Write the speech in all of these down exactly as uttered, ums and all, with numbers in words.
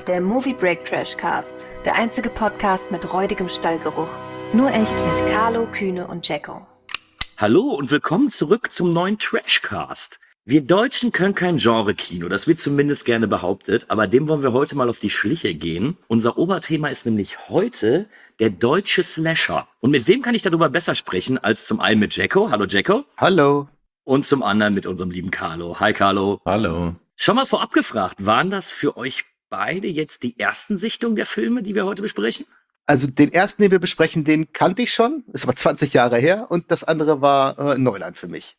Der Movie Break Trash Cast. Der einzige Podcast mit räudigem Stallgeruch. Nur echt mit Carlo, Kühne und Jacko. Hallo und willkommen zurück zum neuen Trashcast. Wir Deutschen können kein Genre-Kino, das wird zumindest gerne behauptet, aber dem wollen wir heute mal auf die Schliche gehen. Unser Oberthema ist nämlich heute der deutsche Slasher. Und mit wem kann ich darüber besser sprechen als zum einen mit Jacko? Hallo Jacko. Hallo. Und zum anderen mit unserem lieben Carlo. Hi Carlo. Hallo. Schon mal vorab gefragt, waren das für euch beide jetzt die ersten Sichtungen der Filme, die wir heute besprechen? Also den ersten, den wir besprechen, den kannte ich schon, ist aber zwanzig Jahre her, und das andere war äh, Neuland für mich.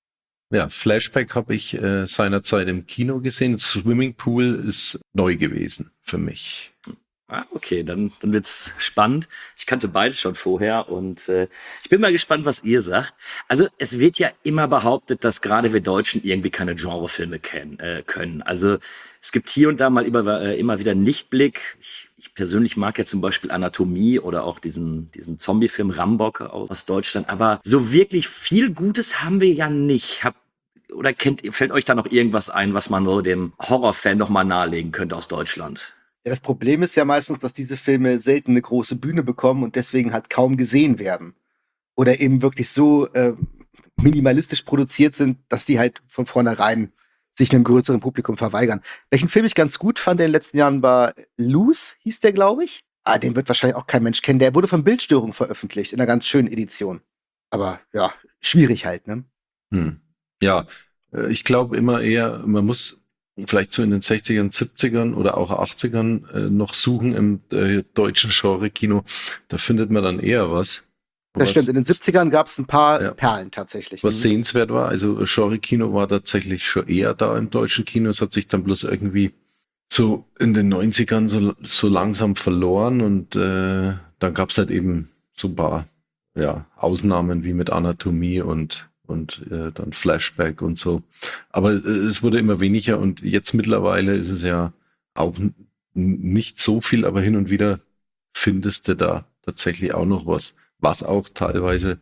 Ja, Flashback habe ich äh, seinerzeit im Kino gesehen. Swimming Pool ist neu gewesen für mich. Ah, okay, dann, dann wird's spannend. Ich kannte beide schon vorher und äh, ich bin mal gespannt, was ihr sagt. Also es wird ja immer behauptet, dass gerade wir Deutschen irgendwie keine Genrefilme kennen, äh, können. Also es gibt hier und da mal immer, äh, immer wieder einen Lichtblick. Ich, ich persönlich mag ja zum Beispiel Anatomie oder auch diesen, diesen Zombie-Film Rambock aus, aus Deutschland. Aber so wirklich viel Gutes haben wir ja nicht. Hab, oder kennt, fällt euch da noch irgendwas ein, was man so dem Horrorfan noch mal nahelegen könnte aus Deutschland? Ja, das Problem ist ja meistens, dass diese Filme selten eine große Bühne bekommen und deswegen halt kaum gesehen werden. Oder eben wirklich so äh, minimalistisch produziert sind, dass die halt von vornherein sich einem größeren Publikum verweigern. Welchen Film ich ganz gut fand in den letzten Jahren war Loose, hieß der, glaube ich. Ah, den wird wahrscheinlich auch kein Mensch kennen. Der wurde von Bildstörung veröffentlicht, in einer ganz schönen Edition. Aber ja, schwierig halt, ne? Hm. Ja, äh, ich glaube immer eher, man muss vielleicht so in den sechzigern, siebzigern oder auch achtzigern äh, noch suchen im äh, deutschen Genre-Kino. Da findet man dann eher was. Das was, stimmt, in den siebzigern gab es ein paar ja, Perlen tatsächlich. was Mhm. sehenswert war. Also Genre-Kino war tatsächlich schon eher da im deutschen Kino. Es hat sich dann bloß irgendwie so in den neunzigern so, so langsam verloren und äh, dann gab es halt eben so ein paar ja, Ausnahmen wie mit Anatomie und und äh, dann Flashback und so. Aber äh, es wurde immer weniger und jetzt mittlerweile ist es ja auch n- nicht so viel, aber hin und wieder findest du da tatsächlich auch noch was, was auch teilweise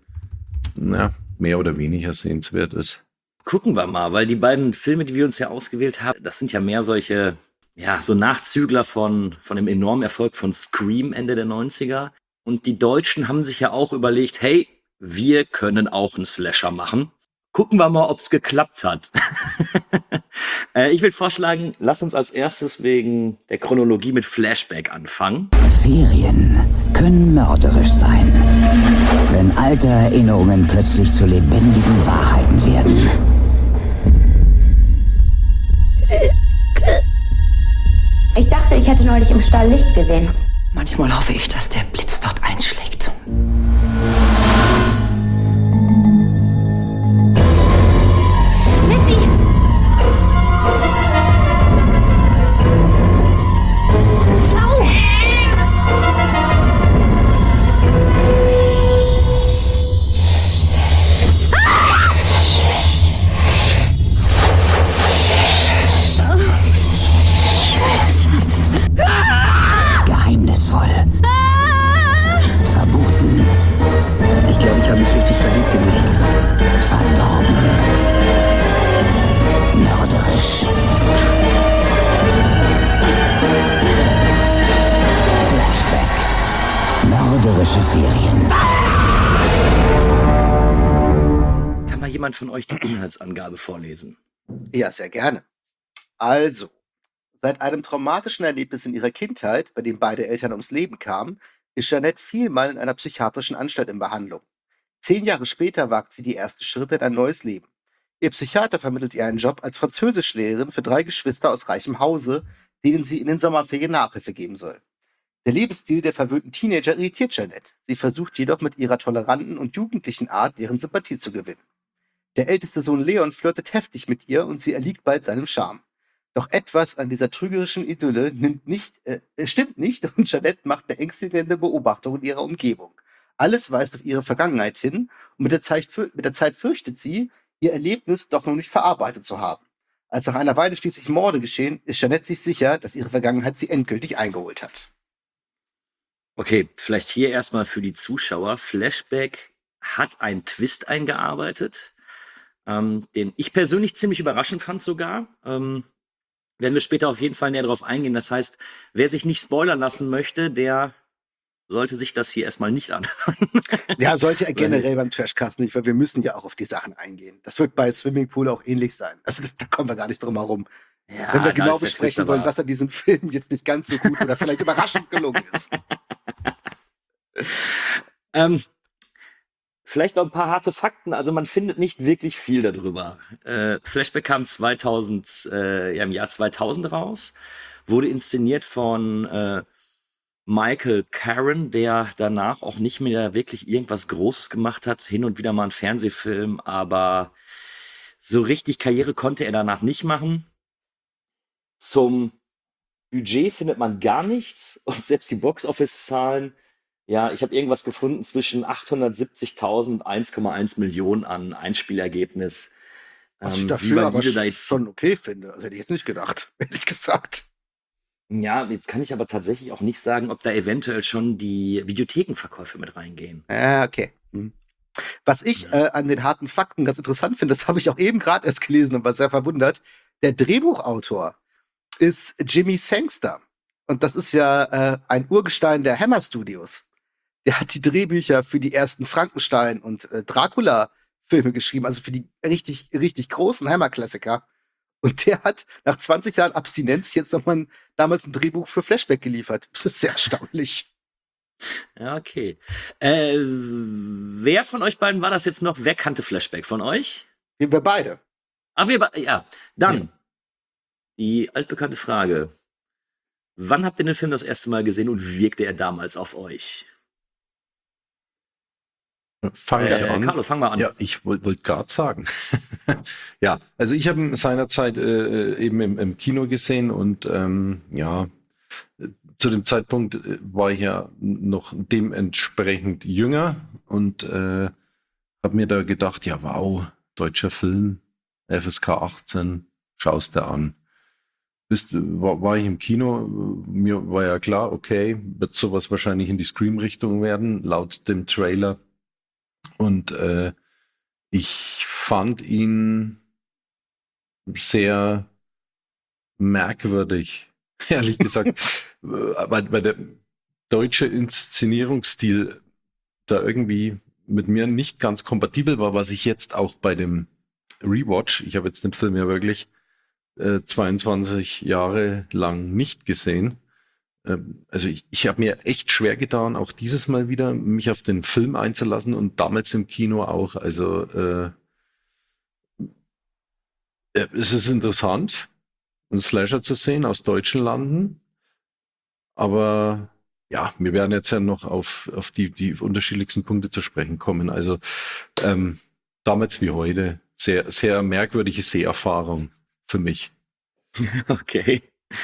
na, mehr oder weniger sehenswert ist. Gucken wir mal, weil die beiden Filme, die wir uns ja ausgewählt haben, das sind ja mehr solche, ja, so Nachzügler von, von dem enormen Erfolg von Scream Ende der neunziger. Und die Deutschen haben sich ja auch überlegt, hey, wir können auch einen Slasher machen. Gucken wir mal, ob es geklappt hat. äh, ich würde vorschlagen, lass uns als erstes wegen der Chronologie mit Flashback anfangen. Ferien können mörderisch sein, wenn alte Erinnerungen plötzlich zu lebendigen Wahrheiten werden. Ich dachte, ich hätte neulich im Stall Licht gesehen. Manchmal hoffe ich, dass der Blitz dort einschlägt. Lissy! Schlau! Geheimnisvoll. Verboten. Ich glaube, ich habe mich richtig verliebt in dich. Verdorben. Mörderisch. Flashback. Mörderische Ferien. Kann mal jemand von euch die Inhaltsangabe vorlesen? Ja, sehr gerne. Also, seit einem traumatischen Erlebnis in ihrer Kindheit, bei dem beide Eltern ums Leben kamen, ist Jeanette vielmal in einer psychiatrischen Anstalt in Behandlung. Zehn Jahre später wagt sie die ersten Schritte in ein neues Leben. Ihr Psychiater vermittelt ihr einen Job als Französischlehrerin für drei Geschwister aus reichem Hause, denen sie in den Sommerferien Nachhilfe geben soll. Der Lebensstil der verwöhnten Teenager irritiert Jeanette. Sie versucht jedoch mit ihrer toleranten und jugendlichen Art, deren Sympathie zu gewinnen. Der älteste Sohn Leon flirtet heftig mit ihr und sie erliegt bald seinem Charme. Doch etwas an dieser trügerischen Idylle nimmt nicht, äh, stimmt nicht und Jeanette macht beängstigende Beobachtungen ihrer Umgebung. Alles weist auf ihre Vergangenheit hin und mit der, Zeit, mit der Zeit fürchtet sie, ihr Erlebnis doch noch nicht verarbeitet zu haben. Als nach einer Weile schließlich Morde geschehen, ist Jeanette sich sicher, dass ihre Vergangenheit sie endgültig eingeholt hat. Okay, vielleicht hier erstmal für die Zuschauer. Flashback hat einen Twist eingearbeitet, ähm, den ich persönlich ziemlich überraschend fand sogar. Ähm, werden wir später auf jeden Fall näher drauf eingehen. Das heißt, wer sich nicht spoilern lassen möchte, der sollte sich das hier erstmal nicht anhören. Ja, sollte er generell beim Trashcast nicht, weil wir müssen ja auch auf die Sachen eingehen. Das wird bei Swimmingpool auch ähnlich sein. Also das, da kommen wir gar nicht drum herum. Ja, Wenn wir da genau ist der Twist besprechen wollen, aber- was an diesem Film jetzt nicht ganz so gut oder vielleicht überraschend gelungen ist. Ähm, vielleicht noch ein paar harte Fakten. Also man findet nicht wirklich viel darüber. Äh, Flashback kam zweitausend, äh, ja, im Jahr zweitausend raus, wurde inszeniert von äh, Michael Caron, der danach auch nicht mehr wirklich irgendwas Großes gemacht hat. Hin und wieder mal einen Fernsehfilm, aber so richtig Karriere konnte er danach nicht machen. Zum Budget findet man gar nichts und selbst die Box-Office-Zahlen, ja, ich habe irgendwas gefunden zwischen achthundertsiebzigtausend und eins Komma eins Millionen an Einspielergebnis. Was ich Ähm, wie dafür aber valide da jetzt schon okay finde. Das hätte ich jetzt nicht gedacht, ehrlich gesagt. Ja, jetzt kann ich aber tatsächlich auch nicht sagen, ob da eventuell schon die Videothekenverkäufe mit reingehen. Ja, okay. Hm. Was ich äh, an den harten Fakten ganz interessant finde, das habe ich auch eben gerade erst gelesen und war sehr verwundert. Der Drehbuchautor ist Jimmy Sangster. Und das ist ja äh, ein Urgestein der Hammer Studios. Der hat die Drehbücher für die ersten Frankenstein- und äh, Dracula-Filme geschrieben, also für die richtig, richtig großen Hammer-Klassiker. Und der hat nach zwanzig Jahren Abstinenz jetzt nochmal ein, damals ein Drehbuch für Flashback geliefert. Das ist sehr erstaunlich. Ja, okay. Äh, wer von euch beiden war das jetzt noch? Wer kannte Flashback von euch? Wir, wir beide. Ach, wir, be- ja. Dann Ja. die altbekannte Frage. Wann habt ihr den Film das erste Mal gesehen und wirkte er damals auf euch? Fange ich Äh, an. Carlo, fang mal an. Ja, ich wollte wollt gerade sagen. Ja, also ich habe ihn seinerzeit äh, eben im, im Kino gesehen und ähm, ja, äh, zu dem Zeitpunkt äh, war ich ja noch dementsprechend jünger und äh, habe mir da gedacht, ja wow, deutscher Film, F S K achtzehn, schaust du an. Bist, war, war ich im Kino, mir war ja klar, okay, wird sowas wahrscheinlich in die Scream-Richtung werden, laut dem Trailer. Und äh, ich fand ihn sehr merkwürdig, ehrlich gesagt, weil, weil der deutsche Inszenierungsstil da irgendwie mit mir nicht ganz kompatibel war, was ich jetzt auch bei dem Rewatch, ich habe jetzt den Film ja wirklich äh, zweiundzwanzig Jahre lang nicht gesehen. Ähm, also ich, ich habe mir echt schwer getan, auch dieses Mal wieder mich auf den Film einzulassen und damals im Kino auch. Also äh, äh, es ist interessant, einen Slasher zu sehen aus deutschen Landen, aber ja, wir werden jetzt ja noch auf, auf die, die unterschiedlichsten Punkte zu sprechen kommen. Also ähm, damals wie heute sehr, sehr merkwürdige Seherfahrung für mich. Okay.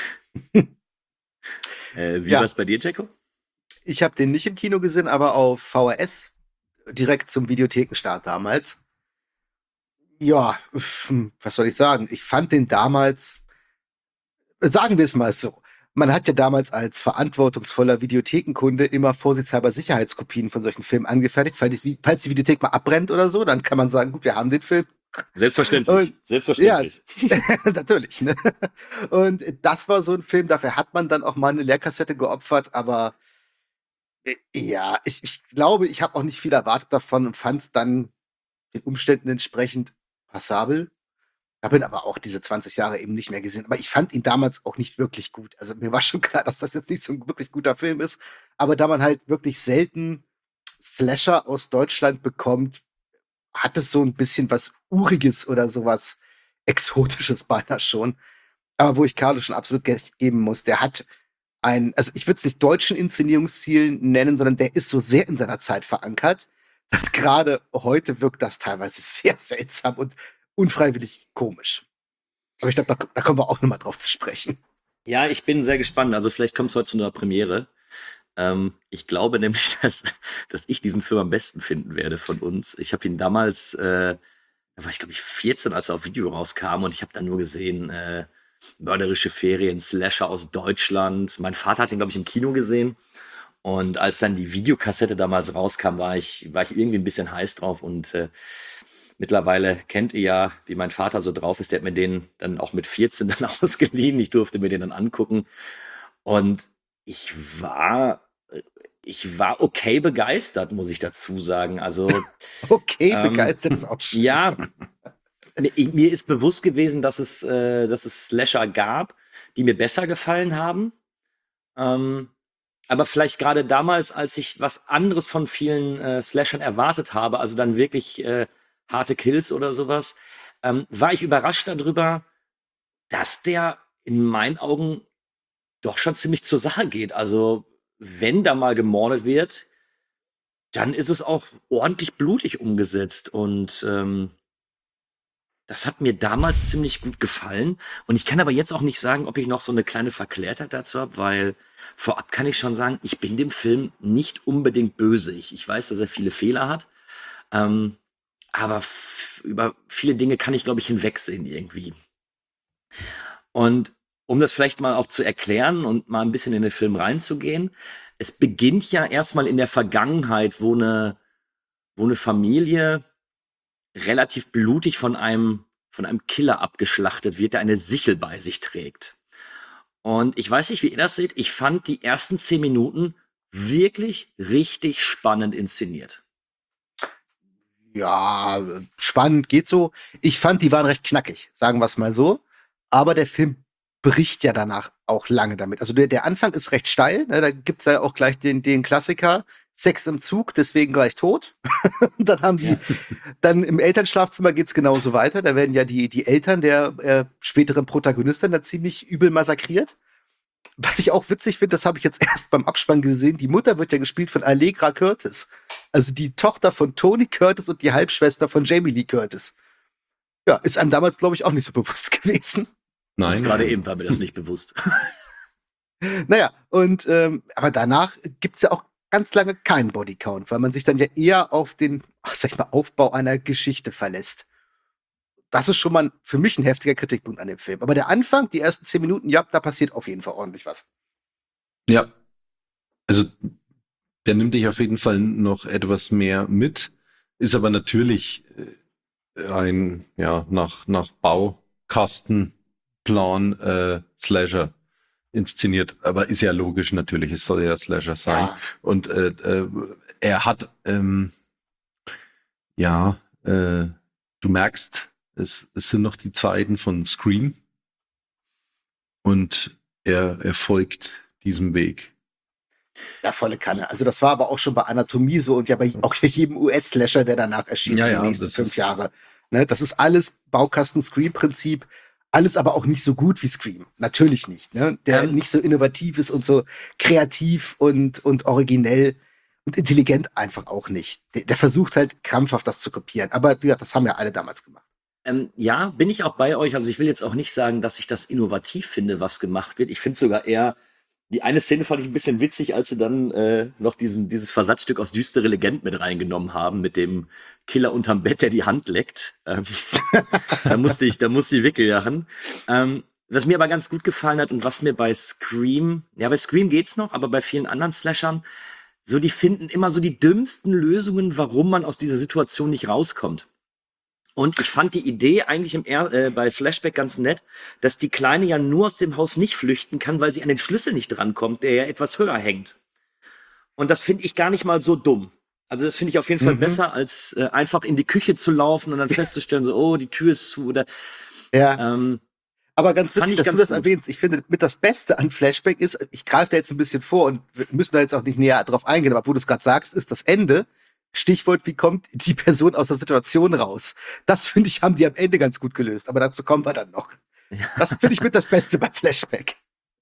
Äh, wie Ja. war es bei dir, Jacko? Ich habe den nicht im Kino gesehen, aber auf V H S, direkt zum Videothekenstart damals. Ja, hm, was soll ich sagen? Ich fand den damals, sagen wir es mal so, man hat ja damals als verantwortungsvoller Videothekenkunde immer vorsichtshalber Sicherheitskopien von solchen Filmen angefertigt, falls die, falls die Videothek mal abbrennt oder so, dann kann man sagen, gut, wir haben den Film. Selbstverständlich. Und- Selbstverständlich. Natürlich, ne? Und das war so ein Film, dafür hat man dann auch mal eine Leerkassette geopfert, aber äh, ja, ich, ich glaube, ich habe auch nicht viel erwartet davon und fand es dann den Umständen entsprechend passabel. Habe ihn aber auch diese zwanzig Jahre eben nicht mehr gesehen. Aber ich fand ihn damals auch nicht wirklich gut. Also mir war schon klar, dass das jetzt nicht so ein wirklich guter Film ist. Aber da man halt wirklich selten Slasher aus Deutschland bekommt, hat es so ein bisschen was Uriges oder sowas Exotisches beinahe schon. Aber wo ich Carlo schon absolut recht geben muss, der hat ein, also ich würde es nicht deutschen Inszenierungsstil nennen, sondern der ist so sehr in seiner Zeit verankert, dass gerade heute wirkt das teilweise sehr seltsam und unfreiwillig komisch. Aber ich glaube, da, da kommen wir auch nochmal drauf zu sprechen. Ja, ich bin sehr gespannt. Also vielleicht kommt es heute zu einer Premiere. Ähm, ich glaube nämlich, dass, dass ich diesen Film am besten finden werde von uns. Ich habe ihn damals, äh, da war ich glaube ich vierzehn, als er auf Video rauskam und ich habe dann nur gesehen, äh, mörderische Ferien, Slasher aus Deutschland. Mein Vater hat ihn glaube ich im Kino gesehen und als dann die Videokassette damals rauskam, war ich, war ich irgendwie ein bisschen heiß drauf und äh, Mittlerweile kennt ihr ja, wie mein Vater so drauf ist. Der hat mir den dann auch mit vierzehn dann ausgeliehen. Ich durfte mir den dann angucken. Und ich war, ich war okay begeistert, muss ich dazu sagen. Also Okay, ähm, begeistert ist auch schön. ja, mir, mir ist bewusst gewesen, dass es, äh, dass es Slasher gab, die mir besser gefallen haben. Ähm, aber vielleicht gerade damals, als ich was anderes von vielen äh, Slashern erwartet habe, also dann wirklich äh, harte Kills oder sowas, ähm, war ich überrascht darüber, dass der in meinen Augen doch schon ziemlich zur Sache geht. Also wenn da mal gemordet wird, dann ist es auch ordentlich blutig umgesetzt. Und ähm, das hat mir damals ziemlich gut gefallen. Und ich kann aber jetzt auch nicht sagen, ob ich noch so eine kleine Verklärtheit dazu habe, weil vorab kann ich schon sagen, ich bin dem Film nicht unbedingt böse. Ich, ich weiß, dass er viele Fehler hat. Ähm, aber f- über viele Dinge kann ich, glaube ich, hinwegsehen irgendwie. Und um das vielleicht mal auch zu erklären und mal ein bisschen in den Film reinzugehen, es beginnt ja erstmal in der Vergangenheit, wo eine, wo eine Familie relativ blutig von einem, von einem Killer abgeschlachtet wird, der eine Sichel bei sich trägt. Und ich weiß nicht, wie ihr das seht, ich fand die ersten zehn Minuten wirklich richtig spannend inszeniert. Ja, spannend geht so. Ich fand, die waren recht knackig, sagen wir es mal so. Aber der Film bricht ja danach auch lange damit. Also der, der Anfang ist recht steil. Ne? Da gibt's ja auch gleich den, den Klassiker, Sex im Zug, deswegen gleich tot. Und dann haben die, dann im Elternschlafzimmer geht's genauso weiter. Da werden ja die, die Eltern der äh, späteren Protagonistin da ziemlich übel massakriert. Was ich auch witzig finde, das habe ich jetzt erst beim Abspann gesehen, die Mutter wird ja gespielt von Allegra Curtis. Also die Tochter von Tony Curtis und die Halbschwester von Jamie Lee Curtis. Ja, ist einem damals, glaube ich, auch nicht so bewusst gewesen. Das Nein, ist gerade nein. eben war mir das nicht bewusst. Naja, und ähm, aber danach gibt's ja auch ganz lange keinen Bodycount, weil man sich dann ja eher auf den, ach, sag ich mal, Aufbau einer Geschichte verlässt. Das ist schon mal für mich ein heftiger Kritikpunkt an dem Film. Aber der Anfang, die ersten zehn Minuten, ja, da passiert auf jeden Fall ordentlich was. Ja, also der nimmt dich auf jeden Fall noch etwas mehr mit, ist aber natürlich äh, ein, ja, nach, nach Baukastenplan äh, Slasher inszeniert, aber ist ja logisch natürlich, es soll ja Slasher sein. Ja. Und äh, äh, er hat, ähm, ja, äh, du merkst, es, es sind noch die Zeiten von Scream und er, er folgt diesem Weg. Ja, volle Kanne. Also das war aber auch schon bei Anatomie so und ja bei auch jedem U S-Slasher, der danach erschien, Ja, so die ja, nächsten das fünf ist- Jahre. Ne, das ist alles Baukasten-Scream-Prinzip, alles aber auch nicht so gut wie Scream. Natürlich nicht. Ne? Der Ähm. nicht so innovativ ist und so kreativ und, und originell und intelligent einfach auch nicht. Der, der versucht halt krampfhaft das zu kopieren. Aber wie gesagt, das haben ja alle damals gemacht. Ähm, ja, bin ich auch bei euch. Also ich will jetzt auch nicht sagen, dass ich das innovativ finde, was gemacht wird. Ich finde sogar eher, die eine Szene fand ich ein bisschen witzig, als sie dann äh, noch diesen, dieses Versatzstück aus Düstere Legend mit reingenommen haben, mit dem Killer unterm Bett, der die Hand leckt. Ähm, da musste ich, da musste ich wirklich lachen. Ähm, was mir aber ganz gut gefallen hat und was mir bei Scream, ja, bei Scream geht's noch, aber bei vielen anderen Slashern, so die finden immer so die dümmsten Lösungen, warum man aus dieser Situation nicht rauskommt. Und ich fand die Idee eigentlich im er äh, bei Flashback ganz nett, dass die Kleine ja nur aus dem Haus nicht flüchten kann, weil sie an den Schlüssel nicht drankommt, der ja etwas höher hängt. Und das finde ich gar nicht mal so dumm. Also das finde ich auf jeden Fall Mhm. besser, als äh, einfach in die Küche zu laufen und dann festzustellen, so, oh, die Tür ist zu. Oder, Ja. ähm, Aber ganz Fand witzig, ich dass ganz du das gut. erwähnst. Ich finde, mit das Beste an Flashback ist, ich greife da jetzt ein bisschen vor und wir müssen da jetzt auch nicht näher drauf eingehen, aber wo du es gerade sagst, ist das Ende. Stichwort, wie kommt die Person aus der Situation raus? Das, finde ich, haben die am Ende ganz gut gelöst. Aber dazu kommen wir dann noch. Das finde ich mit das Beste bei Flashback.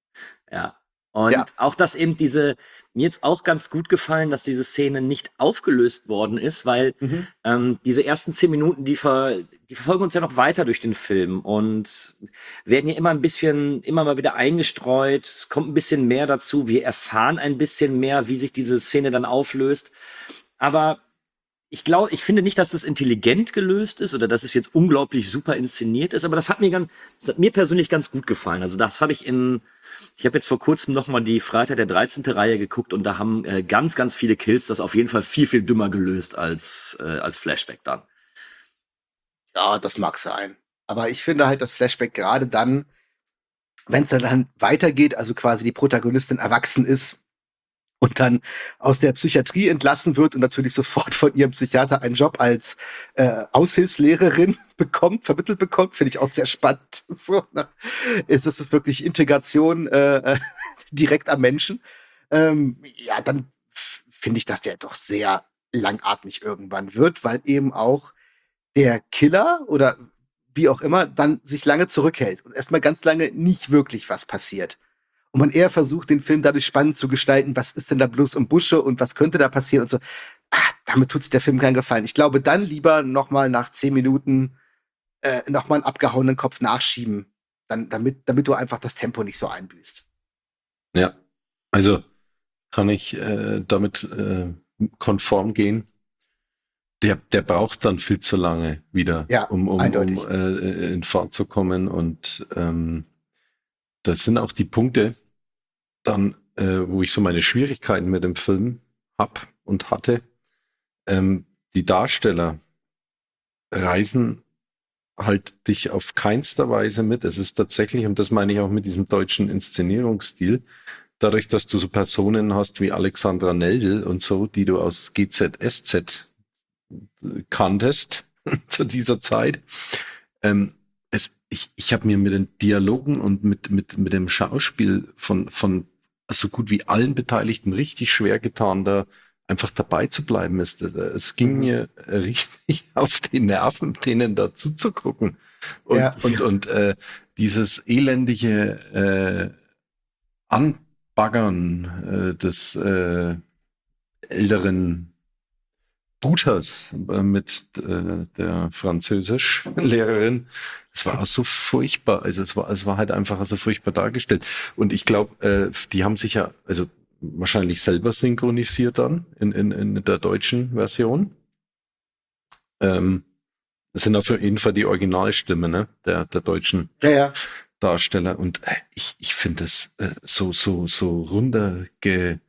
Ja. Und Ja. auch, dass eben diese, mir jetzt auch ganz gut gefallen, dass diese Szene nicht aufgelöst worden ist, weil Mhm. ähm, diese ersten zehn Minuten, die, ver, die verfolgen uns ja noch weiter durch den Film und werden ja immer ein bisschen, immer mal wieder eingestreut. Es kommt ein bisschen mehr dazu. Wir erfahren ein bisschen mehr, wie sich diese Szene dann auflöst. Aber ich glaube, ich finde nicht, dass das intelligent gelöst ist oder dass es jetzt unglaublich super inszeniert ist, aber das hat mir ganz, das hat mir persönlich ganz gut gefallen. Also das habe ich in, ich habe jetzt vor kurzem noch mal die Freitag der dreizehnte Reihe geguckt und da haben äh, ganz, ganz viele Kills das auf jeden Fall viel, viel dümmer gelöst als, äh, als Flashback dann. Ja, das mag sein. Aber ich finde halt das Flashback gerade dann, wenn es dann, dann weitergeht, also quasi die Protagonistin erwachsen ist und dann aus der Psychiatrie entlassen wird und natürlich sofort von ihrem Psychiater einen Job als äh, Aushilfslehrerin bekommt, vermittelt bekommt, finde ich auch sehr spannend. So, ne? Ist das wirklich Integration äh, direkt am Menschen? Ähm, ja, dann f- finde ich, dass der doch sehr langatmig irgendwann wird, weil eben auch der Killer oder wie auch immer dann sich lange zurückhält und erstmal ganz lange nicht wirklich was passiert. Und man eher versucht, den Film dadurch spannend zu gestalten, was ist denn da bloß im Busche und was könnte da passieren und so. Ach, damit tut sich der Film keinen Gefallen. Ich glaube, dann lieber noch mal nach zehn Minuten äh, noch mal einen abgehauenen Kopf nachschieben, dann, damit, damit du einfach das Tempo nicht so einbüßt. Ja, also kann ich äh, damit äh, konform gehen. Der, der braucht dann viel zu lange wieder, Ja, um, um, eindeutig. um äh, in Fahrt zu kommen. Und ähm, das sind auch die Punkte, dann, äh, wo ich so meine Schwierigkeiten mit dem Film hab und hatte. Ähm, die Darsteller reisen halt dich auf keinster Weise mit. Es ist tatsächlich, und das meine ich auch mit diesem deutschen Inszenierungsstil, dadurch, dass du so Personen hast wie Alexandra Neldl und so, die du aus G Z S Z kanntest zu dieser Zeit. Ähm, es, ich ich habe mir mit den Dialogen und mit, mit, mit dem Schauspiel von, von so gut wie allen Beteiligten richtig schwer getan, da einfach dabei zu bleiben. Es, es ging Mhm. mir richtig auf die Nerven, denen da zuzugucken. Und, Ja. und, und äh, dieses elendige äh, Anbaggern äh, des äh, älteren Butas äh, mit äh, der Französischlehrerin. Es war so furchtbar. Also es war, es war halt einfach so furchtbar dargestellt. Und ich glaube, äh, die haben sich ja, also wahrscheinlich selber synchronisiert dann in, in, in der deutschen Version. Ähm, das sind auf jeden Fall die Originalstimmen, ne, der, der deutschen Ja, ja. Darsteller. Und äh, ich, ich finde es äh, so, so, so runterge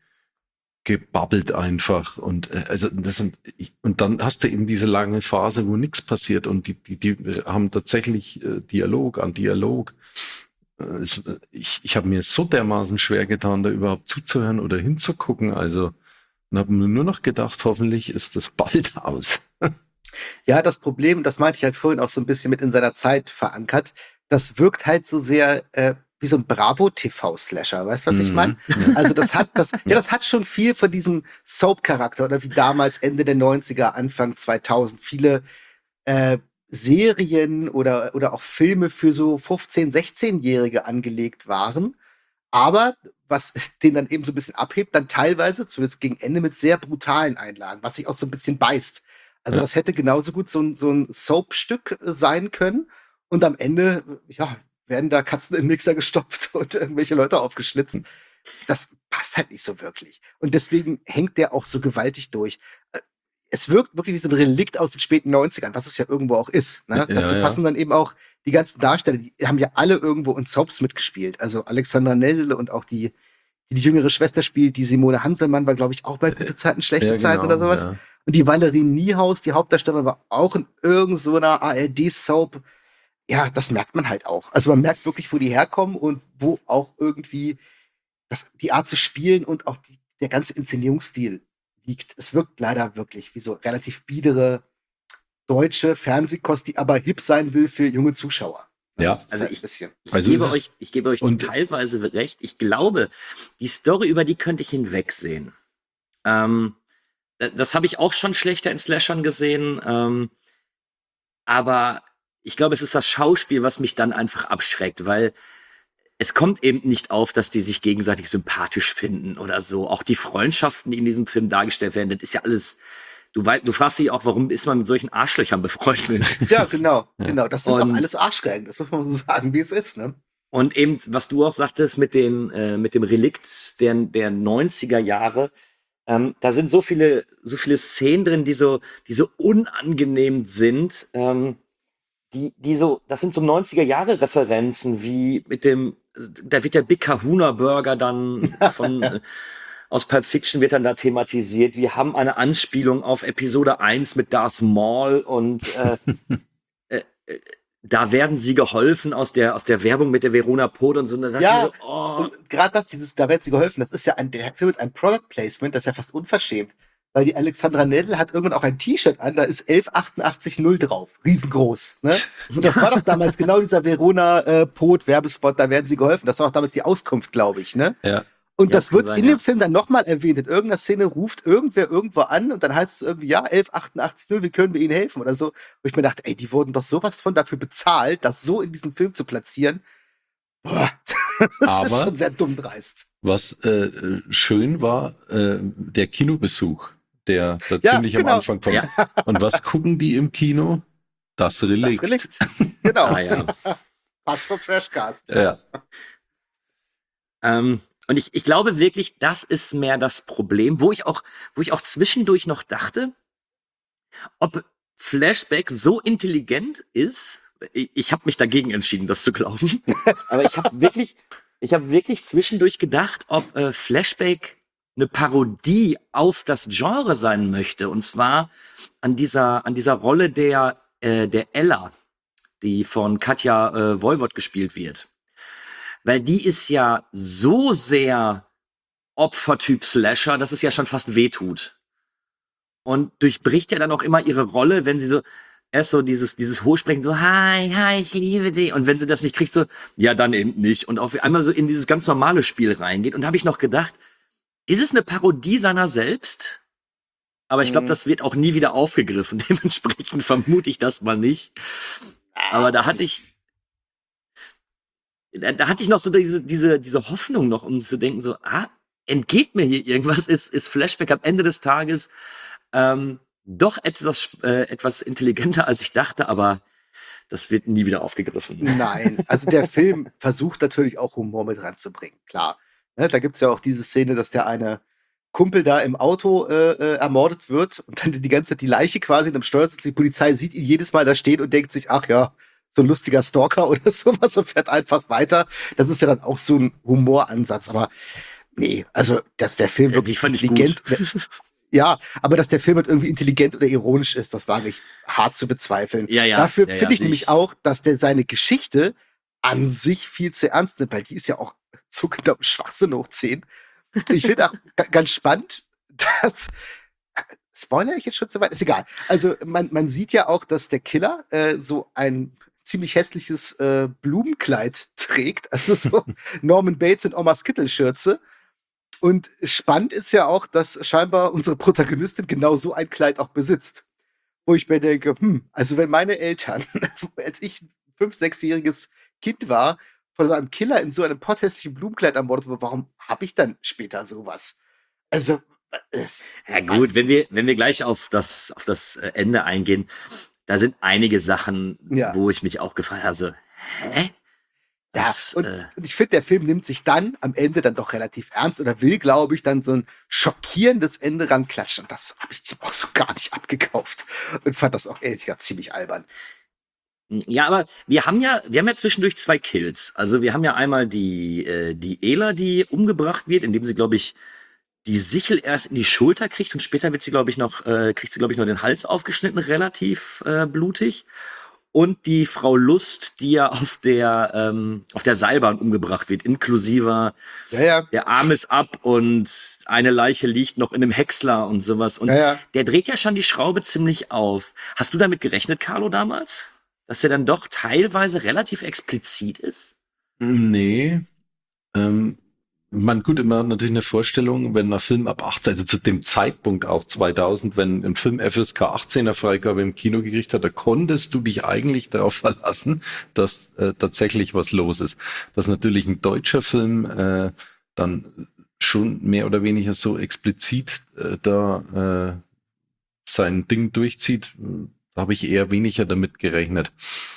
gebabbelt einfach und äh, also das sind ich, und dann hast du eben diese lange Phase, wo nichts passiert und die die die haben tatsächlich äh, Dialog an Dialog. Äh, es, äh, ich ich habe mir so dermaßen schwer getan, da überhaupt zuzuhören oder hinzugucken, also und habe mir nur noch gedacht, hoffentlich ist das bald aus. Ja, das Problem, das meinte ich halt vorhin auch so ein bisschen mit in seiner Zeit verankert, das wirkt halt so sehr äh, wie so ein Bravo-T V-Slasher, weißt du, was ich meine? Mhm. Also das hat, das, ja, das hat schon viel von diesem Soap-Charakter oder wie damals Ende der neunziger, Anfang zweitausend viele äh, Serien oder, oder auch Filme für so fünfzehn-, sechzehnjährige angelegt waren. Aber was den dann eben so ein bisschen abhebt, dann teilweise, zumindest gegen Ende, mit sehr brutalen Einlagen, was sich auch so ein bisschen beißt. Also Ja. das hätte genauso gut so ein, so ein Soap-Stück äh, sein können. Und am Ende, äh, ja, werden da Katzen in den Mixer gestopft und irgendwelche Leute aufgeschlitzt. Das passt halt nicht so wirklich. Und deswegen hängt der auch so gewaltig durch. Äh, Es wirkt wirklich wie so ein Relikt aus den späten neunzigern, was es ja irgendwo auch ist. Ne? Ja, Dazu ja. passen dann eben auch die ganzen Darsteller, die haben ja alle irgendwo in Soaps mitgespielt. Also Alexandra Neldl und auch die, die die jüngere Schwester spielt, die Simone Hanselmann war, glaube ich, auch bei Gute Zeiten, Schlechte Ja, Zeiten genau, oder sowas. ja. Und die Valerie Niehaus, die Hauptdarstellerin, war auch in irgendeiner so einer A R D-Soap. Ja, das merkt man halt auch. Also man merkt wirklich, wo die herkommen und wo auch irgendwie das, die Art zu spielen und auch die, der ganze Inszenierungsstil liegt. Es wirkt leider wirklich wie so relativ biedere deutsche Fernsehkost, die aber hip sein will für junge Zuschauer. Ja. Das ist Also halt ich- ein bisschen. Ich Also gebe es ist- euch, ich gebe euch und- teilweise recht. Ich glaube, die Story, über die könnte ich hinwegsehen. Ähm, da- das habe ich auch schon schlechter in Slashern gesehen. Ähm, aber ich glaube, es ist das Schauspiel, was mich dann einfach abschreckt, weil es kommt eben nicht auf, dass die sich gegenseitig sympathisch finden oder so. Auch die Freundschaften, die in diesem Film dargestellt werden, das ist ja alles. Du, wei- du fragst dich auch, warum ist man mit solchen Arschlöchern befreundet? Ja, genau, genau. Das sind Und- auch alles Arschgeigen. Das muss man so sagen, wie es ist, ne? Und eben, was du auch sagtest mit den, äh, mit dem Relikt der, der neunziger Jahre, ähm, da sind so viele, so viele Szenen drin, die so, die so unangenehm sind, ähm, die, die so, das sind so neunziger Jahre Referenzen, wie mit dem, da wird der Big Kahuna Burger dann von, äh, aus Pulp Fiction wird dann da thematisiert. Wir haben eine Anspielung auf Episode eins mit Darth Maul und, äh, äh, da werden sie geholfen aus der, aus der Werbung mit der Verona Pot und so. Und da dachte Ja, ich so, oh. und gerade das, dieses, da werden sie geholfen, das ist ja ein, der Film mit einem Product Placement, das ist ja fast unverschämt. Weil die Alexandra Nedel hat irgendwann auch ein T-Shirt an, da ist elf achtundachtzig null drauf. Riesengroß, ne? Und das war doch damals genau dieser Verona äh, Pot Werbespot, da werden sie geholfen. Das war doch damals die Auskunft, glaube ich, ne? Ja. Und Ja, das kann wird sein, in ja. dem Film dann nochmal erwähnt. In irgendeiner Szene ruft irgendwer irgendwo an und dann heißt es irgendwie, ja, elf achtundachtzig null, wie können wir Ihnen helfen oder so. Wo ich mir dachte, ey, die wurden doch sowas von dafür bezahlt, das so in diesen Film zu platzieren. Boah, das ist Aber- schon sehr dumm dreist. Was äh, schön war, äh, der Kinobesuch, der da Ja, ziemlich am genau. Anfang kommt. Ja. Und was gucken die im Kino? Das Relikt. Das Relikt. Genau. Ah, ja. Passt zum Trashcast. Ja. Ähm, und ich, ich glaube wirklich, das ist mehr das Problem, wo ich auch, wo ich auch zwischendurch noch dachte, ob Flashback so intelligent ist. Ich, ich habe mich dagegen entschieden, das zu glauben. Aber ich habe wirklich, ich habe wirklich zwischendurch gedacht, ob äh, Flashback eine Parodie auf das Genre sein möchte. Und zwar an dieser, an dieser Rolle der, äh, der Ella, die von Katja äh, Woiwod gespielt wird. Weil die ist ja so sehr Opfertyp Slasher, dass es ja schon fast wehtut. Und durchbricht ja dann auch immer ihre Rolle, wenn sie so erst so dieses, dieses Hochsprechen, so, hi, hi, ich liebe dich. Und wenn sie das nicht kriegt, so, ja, dann eben nicht. Und auf einmal so in dieses ganz normale Spiel reingeht. Und da habe ich noch gedacht, ist es eine Parodie seiner selbst? Aber ich glaube, Mhm. das wird auch nie wieder aufgegriffen. Dementsprechend vermute ich das mal nicht. Aber da hatte ich, da, da hatte ich noch so diese, diese, diese Hoffnung noch, um zu denken, so, ah, entgeht mir hier irgendwas? Ist, ist Flashback am Ende des Tages ähm, doch etwas, äh, etwas intelligenter, als ich dachte, aber das wird nie wieder aufgegriffen. Nein, also der Film versucht natürlich auch Humor mit reinzubringen, klar. Ne, da gibt's ja auch diese Szene, dass der eine Kumpel da im Auto äh, äh, ermordet wird und dann die ganze Zeit die Leiche quasi in einem Steuersitz. Die Polizei sieht ihn jedes Mal da stehen und denkt sich, ach ja, so ein lustiger Stalker oder sowas und fährt einfach weiter. Das ist ja dann auch so ein Humoransatz, aber nee, also dass der Film Äh, wirklich die fand ich intelligent gut. ja, aber dass der Film halt irgendwie intelligent oder ironisch ist, das war nicht hart zu bezweifeln. Ja, ja, Dafür ja, ja, finde ich sehe nämlich ich. auch, dass der seine Geschichte an sich viel zu ernst nimmt, weil die ist ja auch so genau Schwachsinn hoch zehn. Ich finde auch ga- ganz spannend, dass Spoiler ich jetzt schon zu weit? Ist egal. Also man, man sieht ja auch, dass der Killer äh, so ein ziemlich hässliches äh, Blumenkleid trägt. Also so Norman Bates in Omas Kittelschürze. Und spannend ist ja auch, dass scheinbar unsere Protagonistin genau so ein Kleid auch besitzt. Wo ich mir denke, hm, also wenn meine Eltern, als ich ein fünf-, sechsjähriges Kind war, von so einem Killer in so einem potthässlichen Blumenkleid ermordet wurde, warum habe ich dann später sowas? Also, es, Ja gut, wenn wir, wenn wir gleich auf das, auf das äh, Ende eingehen, da sind einige Sachen, Ja. wo ich mich auch gefragt habe, so, hä? ja, Das, und, äh, und ich finde, der Film nimmt sich dann am Ende dann doch relativ ernst oder will, glaube ich, dann so ein schockierendes Ende ranklatschen. Und das habe ich dem auch so gar nicht abgekauft und fand das auch ehrlich gesagt ziemlich albern. Ja, aber wir haben ja, wir haben ja zwischendurch zwei Kills. Also wir haben ja einmal die, äh, die Ela, die umgebracht wird, indem sie, glaube ich, die Sichel erst in die Schulter kriegt und später wird sie, glaube ich, noch, äh, kriegt sie, glaube ich, noch den Hals aufgeschnitten, relativ äh, blutig. Und die Frau Lust, die ja auf der, ähm, auf der Seilbahn umgebracht wird, inklusive Ja, ja. der Arm ist ab und eine Leiche liegt noch in einem Häcksler und sowas. Und Ja, ja. der dreht ja schon die Schraube ziemlich auf. Hast du damit gerechnet, Carlo, damals? Dass er dann doch teilweise relativ explizit ist? Nee. Ähm, man, gut, immer natürlich eine Vorstellung, wenn ein Film ab achtzehn, also zu dem Zeitpunkt auch zweitausend, wenn ein Film F S K achtzehner Freigabe im Kino gekriegt hat, da konntest du dich eigentlich darauf verlassen, dass äh, tatsächlich was los ist. Dass natürlich ein deutscher Film äh, dann schon mehr oder weniger so explizit äh, da äh, sein Ding durchzieht, da habe ich eher weniger damit gerechnet.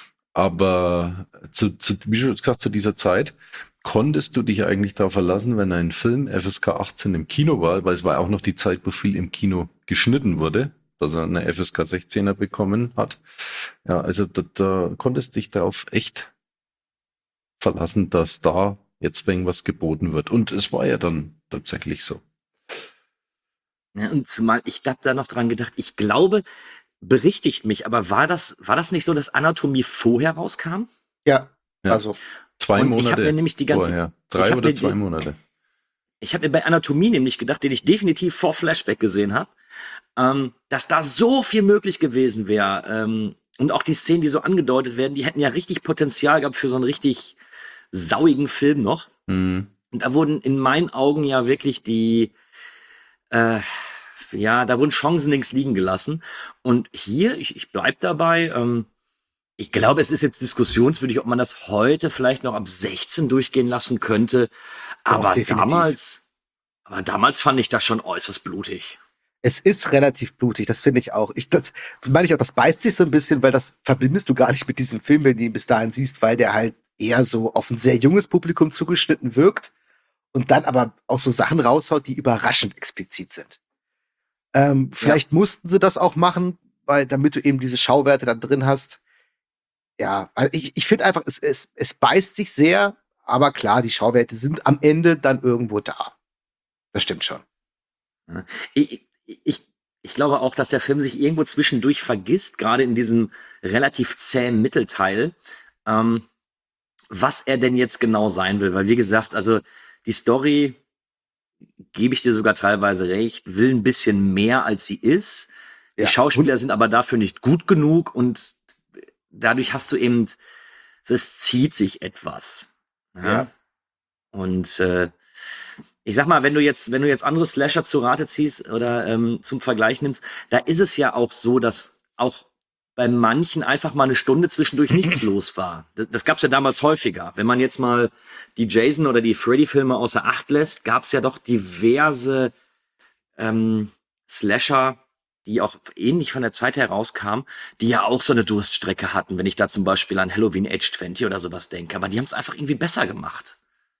Aber zu, zu, wie schon gesagt, zu dieser Zeit konntest du dich eigentlich darauf verlassen, wenn ein Film F S K achtzehn im Kino war, weil es war auch noch die Zeit, wo viel im Kino geschnitten wurde, dass er eine F S K sechzehner bekommen hat. Ja, also da, da konntest du dich darauf echt verlassen, dass da jetzt irgendwas geboten wird. Und es war ja dann tatsächlich so. Ja, und zumal, ich habe da noch dran gedacht, ich glaube, berichtigt mich, aber war das, war das nicht so, dass Anatomie vorher rauskam? Ja, Ja. also Zwei Und ich hab Monate mir nämlich die ganze- vorher. ich Drei hab oder mir zwei die- Monate. Ich habe mir bei Anatomie nämlich gedacht, den ich definitiv vor Flashback gesehen habe, ähm, dass da so viel möglich gewesen wäre. Ähm, und auch die Szenen, die so angedeutet werden, die hätten ja richtig Potenzial gehabt für so einen richtig sauigen Film noch. Mhm. Und da wurden in meinen Augen ja wirklich die, äh, ja, da wurden Chancen links liegen gelassen. Und hier, ich, ich bleib dabei, ähm, ich glaube, es ist jetzt diskussionswürdig, ob man das heute vielleicht noch ab sechzehn durchgehen lassen könnte. Aber definitiv. damals, aber damals fand ich das schon äußerst blutig. es ist relativ blutig, das finde ich auch. Ich, das, das meine ich auch, das beißt sich so ein bisschen, weil das verbindest du gar nicht mit diesem Film, wenn du ihn bis dahin siehst, weil der halt eher so auf ein sehr junges Publikum zugeschnitten wirkt und dann aber auch so Sachen raushaut, die überraschend explizit sind. Ähm, vielleicht mussten sie das auch machen, weil damit du eben diese Schauwerte dann drin hast. Ja, also ich, ich finde einfach, es, es, es beißt sich sehr, aber klar, die Schauwerte sind am Ende dann irgendwo da. Das stimmt schon. Ich, ich, ich glaube auch, dass der Film sich irgendwo zwischendurch vergisst, gerade in diesem relativ zähen Mittelteil, ähm, was er denn jetzt genau sein will. Weil, wie gesagt, also die Story, gebe ich dir sogar teilweise recht, will ein bisschen mehr, als sie ist. Die Ja. Schauspieler sind aber dafür nicht gut genug und dadurch hast du eben, so, es zieht sich etwas. Ja. Und äh, ich sag mal, wenn du jetzt, wenn du jetzt andere Slasher zu Rate ziehst oder ähm, zum Vergleich nimmst, da ist es ja auch so, dass auch bei manchen einfach mal eine Stunde zwischendurch nichts los war. Das, das gab's ja damals häufiger. Wenn man jetzt mal die Jason- oder die Freddy-Filme außer Acht lässt, gab's ja doch diverse ähm, Slasher, die auch ähnlich von der Zeit her rauskamen, die ja auch so eine Durststrecke hatten, wenn ich da zum Beispiel an Halloween Age zwanzig oder sowas denke. Aber die haben es einfach irgendwie besser gemacht.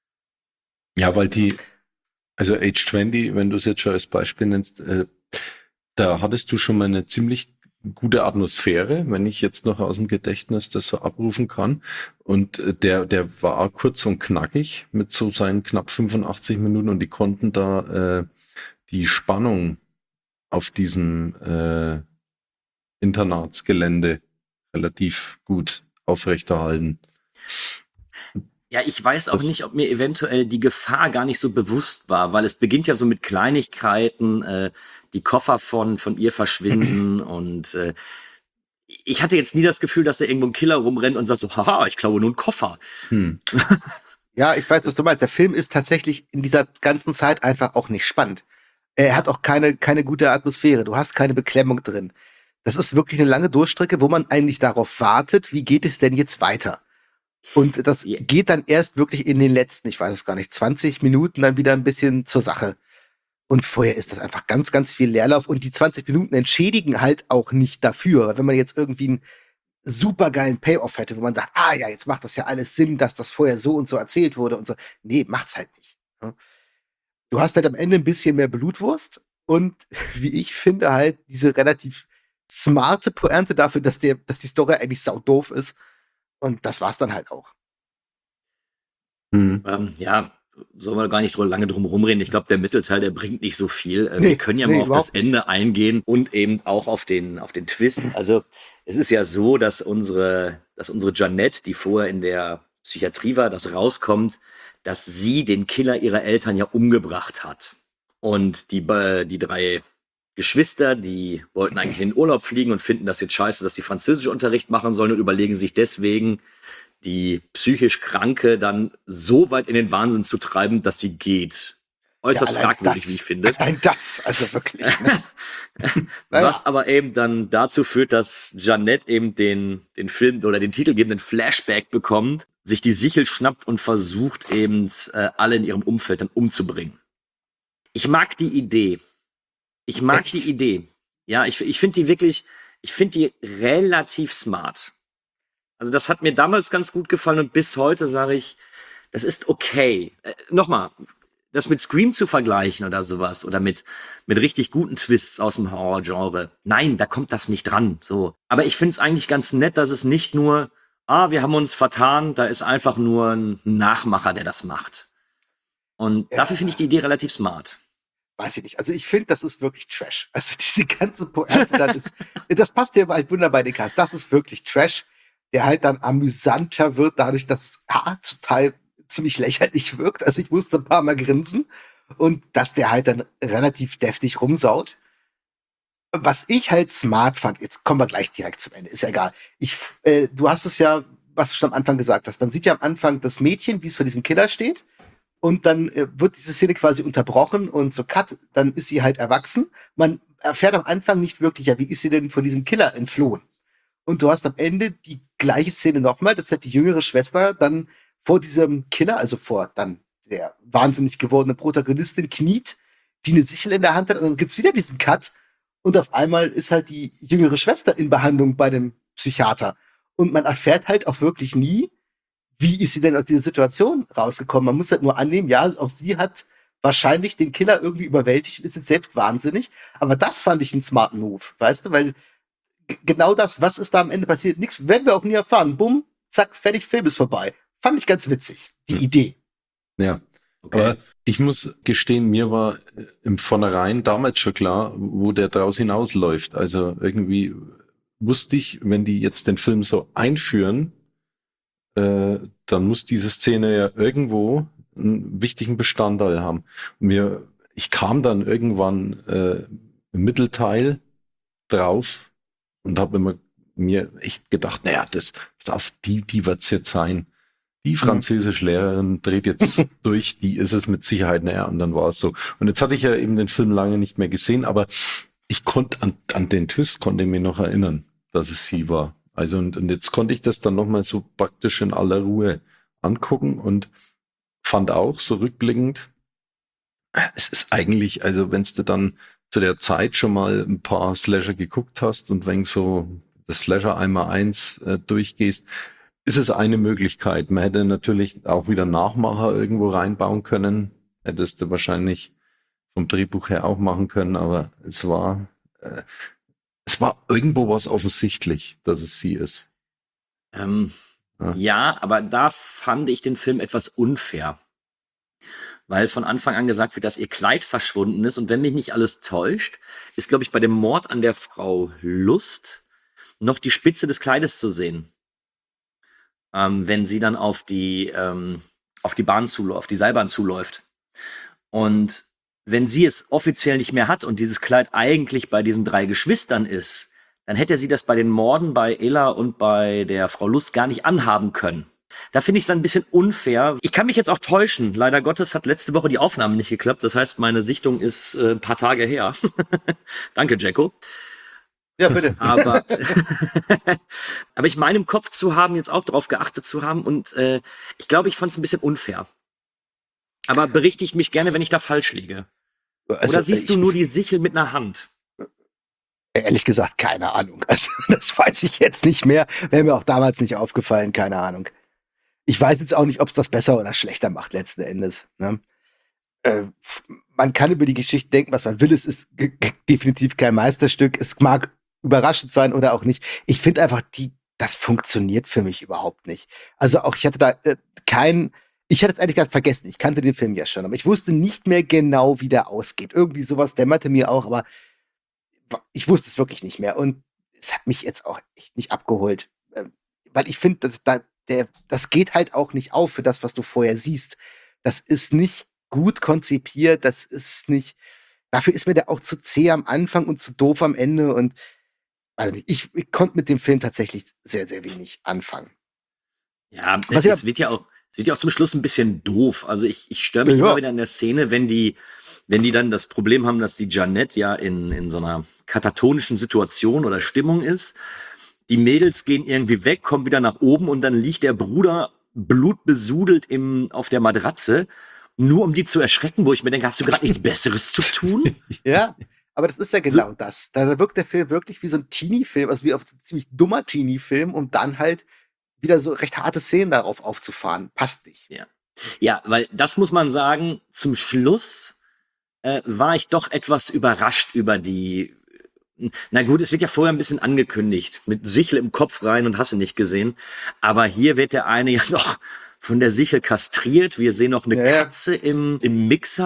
Ja, weil die, also Age zwanzig, wenn du es jetzt schon als Beispiel nennst, äh, da hattest du schon mal eine ziemlich gute Atmosphäre, wenn ich jetzt noch aus dem Gedächtnis das so abrufen kann. Und äh, der, der war kurz und knackig mit so seinen knapp fünfundachtzig Minuten und die konnten da äh, die Spannung auf diesem äh, Internatsgelände relativ gut aufrechterhalten. Ja, ich weiß auch Das- nicht, ob mir eventuell die Gefahr gar nicht so bewusst war, weil es beginnt ja so mit Kleinigkeiten, äh, die Koffer von, von ihr verschwinden und äh, ich hatte jetzt nie das Gefühl, dass da irgendwo ein Killer rumrennt und sagt so, haha, ich klaue nur einen Koffer. Hm. Ja, ich weiß, was du meinst. Der Film ist tatsächlich in dieser ganzen Zeit einfach auch nicht spannend. Er hat auch keine, keine gute Atmosphäre. Du hast keine Beklemmung drin. Das ist wirklich eine lange Durchstrecke, wo man eigentlich darauf wartet, wie geht es denn jetzt weiter? Und das Ja. geht dann erst wirklich in den letzten, ich weiß es gar nicht, zwanzig Minuten dann wieder ein bisschen zur Sache. Und vorher ist das einfach ganz, ganz viel Leerlauf. Und die zwanzig Minuten entschädigen halt auch nicht dafür. Wenn man jetzt irgendwie einen supergeilen Payoff hätte, wo man sagt, ah ja, jetzt macht das ja alles Sinn, dass das vorher so und so erzählt wurde und so. Nee, macht's halt nicht. Ja. Du hast halt am Ende ein bisschen mehr Blutwurst und wie ich finde halt diese relativ smarte Pointe dafür, dass der, dass die Story eigentlich saudoof ist. Und das war's dann halt auch. Hm. Ähm, ja, sollen wir gar nicht dr- lange drum rumreden. Ich glaube, der Mittelteil, der bringt nicht so viel. Äh, Nee, wir können ja nee, mal auf das überhaupt nicht. Ende eingehen und eben auch auf den, auf den Twist. Also, es ist ja so, dass unsere, dass unsere Janette, die vorher in der Psychiatrie war, das rauskommt, dass sie den Killer ihrer Eltern ja umgebracht hat. Und die, äh, die drei Geschwister, die wollten eigentlich in den Urlaub fliegen und finden das jetzt scheiße, dass sie Französischunterricht machen sollen und überlegen sich deswegen, die psychisch Kranke dann so weit in den Wahnsinn zu treiben, dass sie geht. Äußerst Ja, allein fragwürdig, das- wie ich finde. Allein das, also wirklich. Ne? Naja. Was aber eben dann dazu führt, dass Janette eben den, den Film oder den titelgebenden Flashback bekommt, sich die Sichel schnappt und versucht eben äh, alle in ihrem Umfeld dann umzubringen. Ich mag die Idee. Ich mag Echt? die Idee. Ja, ich, ich finde die wirklich, ich finde die relativ smart. Also das hat mir damals ganz gut gefallen und bis heute sage ich, das ist okay. Äh, Nochmal, das mit Scream zu vergleichen oder sowas oder mit, mit richtig guten Twists aus dem Horror-Genre. Nein, da kommt das nicht dran. So. Aber ich finde es eigentlich ganz nett, dass es nicht nur, ah, wir haben uns vertan, da ist einfach nur ein Nachmacher, der das macht. Und Ja. dafür finde ich die Idee relativ smart. weiß ich nicht. Also ich finde, das ist wirklich Trash. Also diese ganze Pointe, das, ist, das passt ja halt wunderbar in den Cast. Das ist wirklich Trash, der halt dann amüsanter wird, dadurch, dass es ja, zum Teil ziemlich lächerlich wirkt. Also ich musste ein paar Mal grinsen. Und dass der halt dann relativ deftig rumsaut. Was ich halt smart fand, jetzt kommen wir gleich direkt zum Ende, ist ja egal. Ich, äh, du hast es ja, was du schon am Anfang gesagt hast. Man sieht ja am Anfang das Mädchen, wie es vor diesem Killer steht. Und dann äh, wird diese Szene quasi unterbrochen und so cut, dann ist sie halt erwachsen. Man erfährt am Anfang nicht wirklich, ja, wie ist sie denn von diesem Killer entflohen? Und du hast am Ende die gleiche Szene nochmal, dass halt die jüngere Schwester dann vor diesem Killer, also vor dann der wahnsinnig gewordene Protagonistin kniet, die eine Sichel in der Hand hat, und dann gibt's wieder diesen Cut und auf einmal ist halt die jüngere Schwester in Behandlung bei dem Psychiater. Und man erfährt halt auch wirklich nie, wie ist sie denn aus dieser Situation rausgekommen. Man muss halt nur annehmen, ja, auch sie hat wahrscheinlich den Killer irgendwie überwältigt und ist jetzt selbst wahnsinnig. Aber das fand ich einen smarten Move, weißt du, weil g- genau das, was ist da am Ende passiert, nichts, werden wir auch nie erfahren. Bumm, zack, fertig, Film ist vorbei. Fand ich ganz witzig, die Hm. Idee. Ja, Okay. aber ich muss gestehen, mir war äh, im Vornherein damals schon klar, wo der draus hinausläuft. Also irgendwie wusste ich, wenn die jetzt den Film so einführen, äh, dann muss diese Szene ja irgendwo einen wichtigen Bestandteil haben. Und mir, ich kam dann irgendwann äh, im Mittelteil drauf und habe immer mir echt gedacht, naja, das, das auf die, die wird's jetzt sein. Die Französischlehrerin dreht jetzt durch, die ist es mit Sicherheit, naja, und dann war es so. Und jetzt hatte ich ja eben den Film lange nicht mehr gesehen, aber ich konnte an, an den Twist konnte ich mich noch erinnern, dass es sie war. Also und, und jetzt konnte ich das dann nochmal so praktisch in aller Ruhe angucken und fand auch so rückblickend, es ist eigentlich, also wenn du dann zu der Zeit schon mal ein paar Slasher geguckt hast und wenn so das Slasher einmal eins äh, durchgehst, ist es eine Möglichkeit. Man hätte natürlich auch wieder Nachmacher irgendwo reinbauen können. Hättest du wahrscheinlich vom Drehbuch her auch machen können, aber es war, äh, es war irgendwo was offensichtlich, dass es sie ist. Ähm, Ja. ja, aber da fand ich den Film etwas unfair. Weil von Anfang an gesagt wird, dass ihr Kleid verschwunden ist. Und wenn mich nicht alles täuscht, ist, glaube ich, bei dem Mord an der Frau Lust noch die Spitze des Kleides zu sehen. Ähm, wenn sie dann auf die, ähm, auf die Bahn zuläuft, auf die Seilbahn zuläuft. Und wenn sie es offiziell nicht mehr hat und dieses Kleid eigentlich bei diesen drei Geschwistern ist, dann hätte sie das bei den Morden bei Ella und bei der Frau Lust gar nicht anhaben können. Da finde ich es ein bisschen unfair. Ich kann mich jetzt auch täuschen. Leider Gottes hat letzte Woche die Aufnahme nicht geklappt. Das heißt, meine Sichtung ist äh, ein paar Tage her. Danke, Jacko. Ja, bitte. Aber, aber ich meine im Kopf zu haben, jetzt auch darauf geachtet zu haben. Und äh, ich glaube, ich fand es ein bisschen unfair. Aber berichtigt mich gerne, wenn ich da falsch liege. Also, Oder siehst du ich- nur die Sichel mit einer Hand? Ehrlich gesagt, keine Ahnung. Also, das weiß ich jetzt nicht mehr. Wäre mir auch damals nicht aufgefallen, keine Ahnung. Ich weiß jetzt auch nicht, ob es das besser oder schlechter macht, letzten Endes. Ne? Äh, man kann über die Geschichte denken, was man will. Es ist g- g- definitiv kein Meisterstück. Es mag überraschend sein oder auch nicht. Ich finde einfach, die, das funktioniert für mich überhaupt nicht. Also auch, ich hatte da äh, kein, ich hatte es eigentlich gerade vergessen. Ich kannte den Film ja schon, aber ich wusste nicht mehr genau, wie der ausgeht. Irgendwie sowas dämmerte mir auch, aber ich wusste es wirklich nicht mehr. Und es hat mich jetzt auch echt nicht abgeholt. Ähm, Weil ich finde, dass da, der, das geht halt auch nicht auf für das, was du vorher siehst. Das ist nicht gut konzipiert, das ist nicht. Dafür ist mir der auch zu zäh am Anfang und zu doof am Ende. Und also ich, ich konnte mit dem Film tatsächlich sehr, sehr wenig anfangen. Ja, Was es, ja- es wird ja auch, es wird ja auch zum Schluss ein bisschen doof. Also ich, ich störe mich Ja. immer wieder in der Szene, wenn die, wenn die dann das Problem haben, dass die Jeanette ja in, in so einer katatonischen Situation oder Stimmung ist. Die Mädels gehen irgendwie weg, kommen wieder nach oben und dann liegt der Bruder blutbesudelt im, auf der Matratze, nur um die zu erschrecken, wo ich mir denke, hast du gerade nichts Besseres zu tun? Ja, aber das ist ja genau das. Da wirkt der Film wirklich wie so ein Teenie-Film, also wie auf so ein ziemlich dummer Teenie-Film, um dann halt wieder so recht harte Szenen darauf aufzufahren. Passt nicht. Ja, weil das muss man sagen, zum Schluss äh, war ich doch etwas überrascht über die. Na gut, es wird ja vorher ein bisschen angekündigt, mit Sichel im Kopf rein und hast du nicht gesehen. Aber hier wird der eine ja noch von der Sichel kastriert. Wir sehen noch eine Ja, ja. Katze im, im Mixer.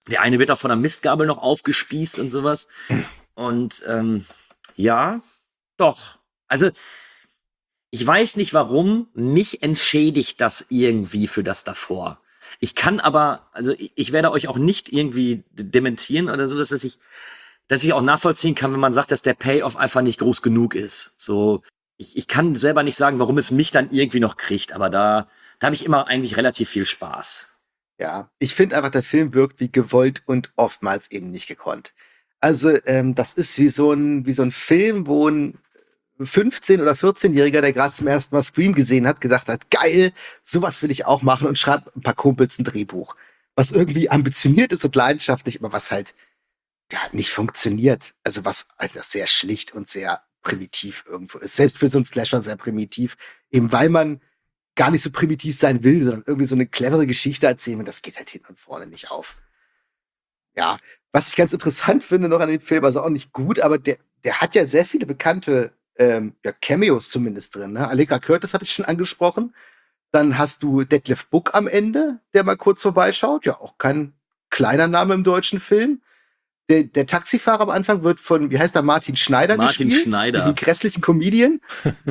Der eine wird auch von einer Mistgabel noch aufgespießt und sowas. Und ähm, ja, doch. Also ich weiß nicht warum, mich entschädigt das irgendwie für das davor. Ich kann aber, also ich, ich werde euch auch nicht irgendwie dementieren oder sowas, dass ich, dass ich auch nachvollziehen kann, wenn man sagt, dass der Payoff einfach nicht groß genug ist. So, ich, ich kann selber nicht sagen, warum es mich dann irgendwie noch kriegt, aber da, da habe ich immer eigentlich relativ viel Spaß. Ja, ich finde einfach, der Film wirkt wie gewollt und oftmals eben nicht gekonnt. Also, ähm, das ist wie so ein, wie so ein Film, wo ein fünfzehn- oder vierzehnjähriger, der gerade zum ersten Mal Scream gesehen hat, gedacht hat, geil, sowas will ich auch machen und schreibt ein paar Kumpels ein Drehbuch. Was irgendwie ambitioniert ist und leidenschaftlich, aber was halt ja nicht funktioniert. Also was halt das sehr schlicht und sehr primitiv irgendwo ist. Selbst für so einen Slasher sehr primitiv. Eben weil man gar nicht so primitiv sein will, sondern irgendwie so eine clevere Geschichte erzählen und das geht halt hinten und vorne nicht auf. Ja, was ich ganz interessant finde noch an dem Film, also auch nicht gut, aber der, der hat ja sehr viele bekannte ähm, ja, Cameos zumindest drin. Ne? Allegra Curtis hatte ich schon angesprochen. Dann hast du Detlef Buck am Ende, der mal kurz vorbeischaut. Ja, auch kein kleiner Name im deutschen Film. Der, der Taxifahrer am Anfang wird von, wie heißt der, Martin Schneider Martin gespielt. Schneider. Diesen grässlichen Comedian.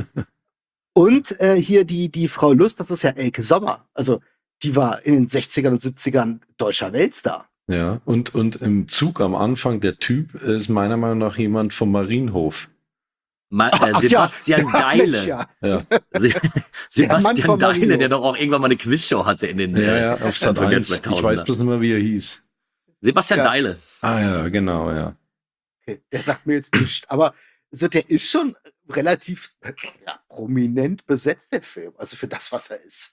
Und äh, hier die, die Frau Lust, das ist ja Elke Sommer. Also die war in den sechzigern und siebzigern deutscher Weltstar. Ja, und, und im Zug am Anfang, der Typ ist meiner Meinung nach jemand vom Marienhof. Ma- äh, Ach Sebastian ja, der Deile. Mensch, ja. Ja, Se- Mann Sebastian vom Deile, Marienhof. der doch auch irgendwann mal eine Quizshow hatte in den ja, äh, ja, auf Sat Anfang der eins. Ich zweitausender. weiß bloß nicht mehr, wie er hieß. Sebastian Ja. Deile. Ah ja, genau, ja. Okay, der sagt mir jetzt nichts, aber so, der ist schon relativ ja, prominent besetzt, der Film. Also für das, was er ist.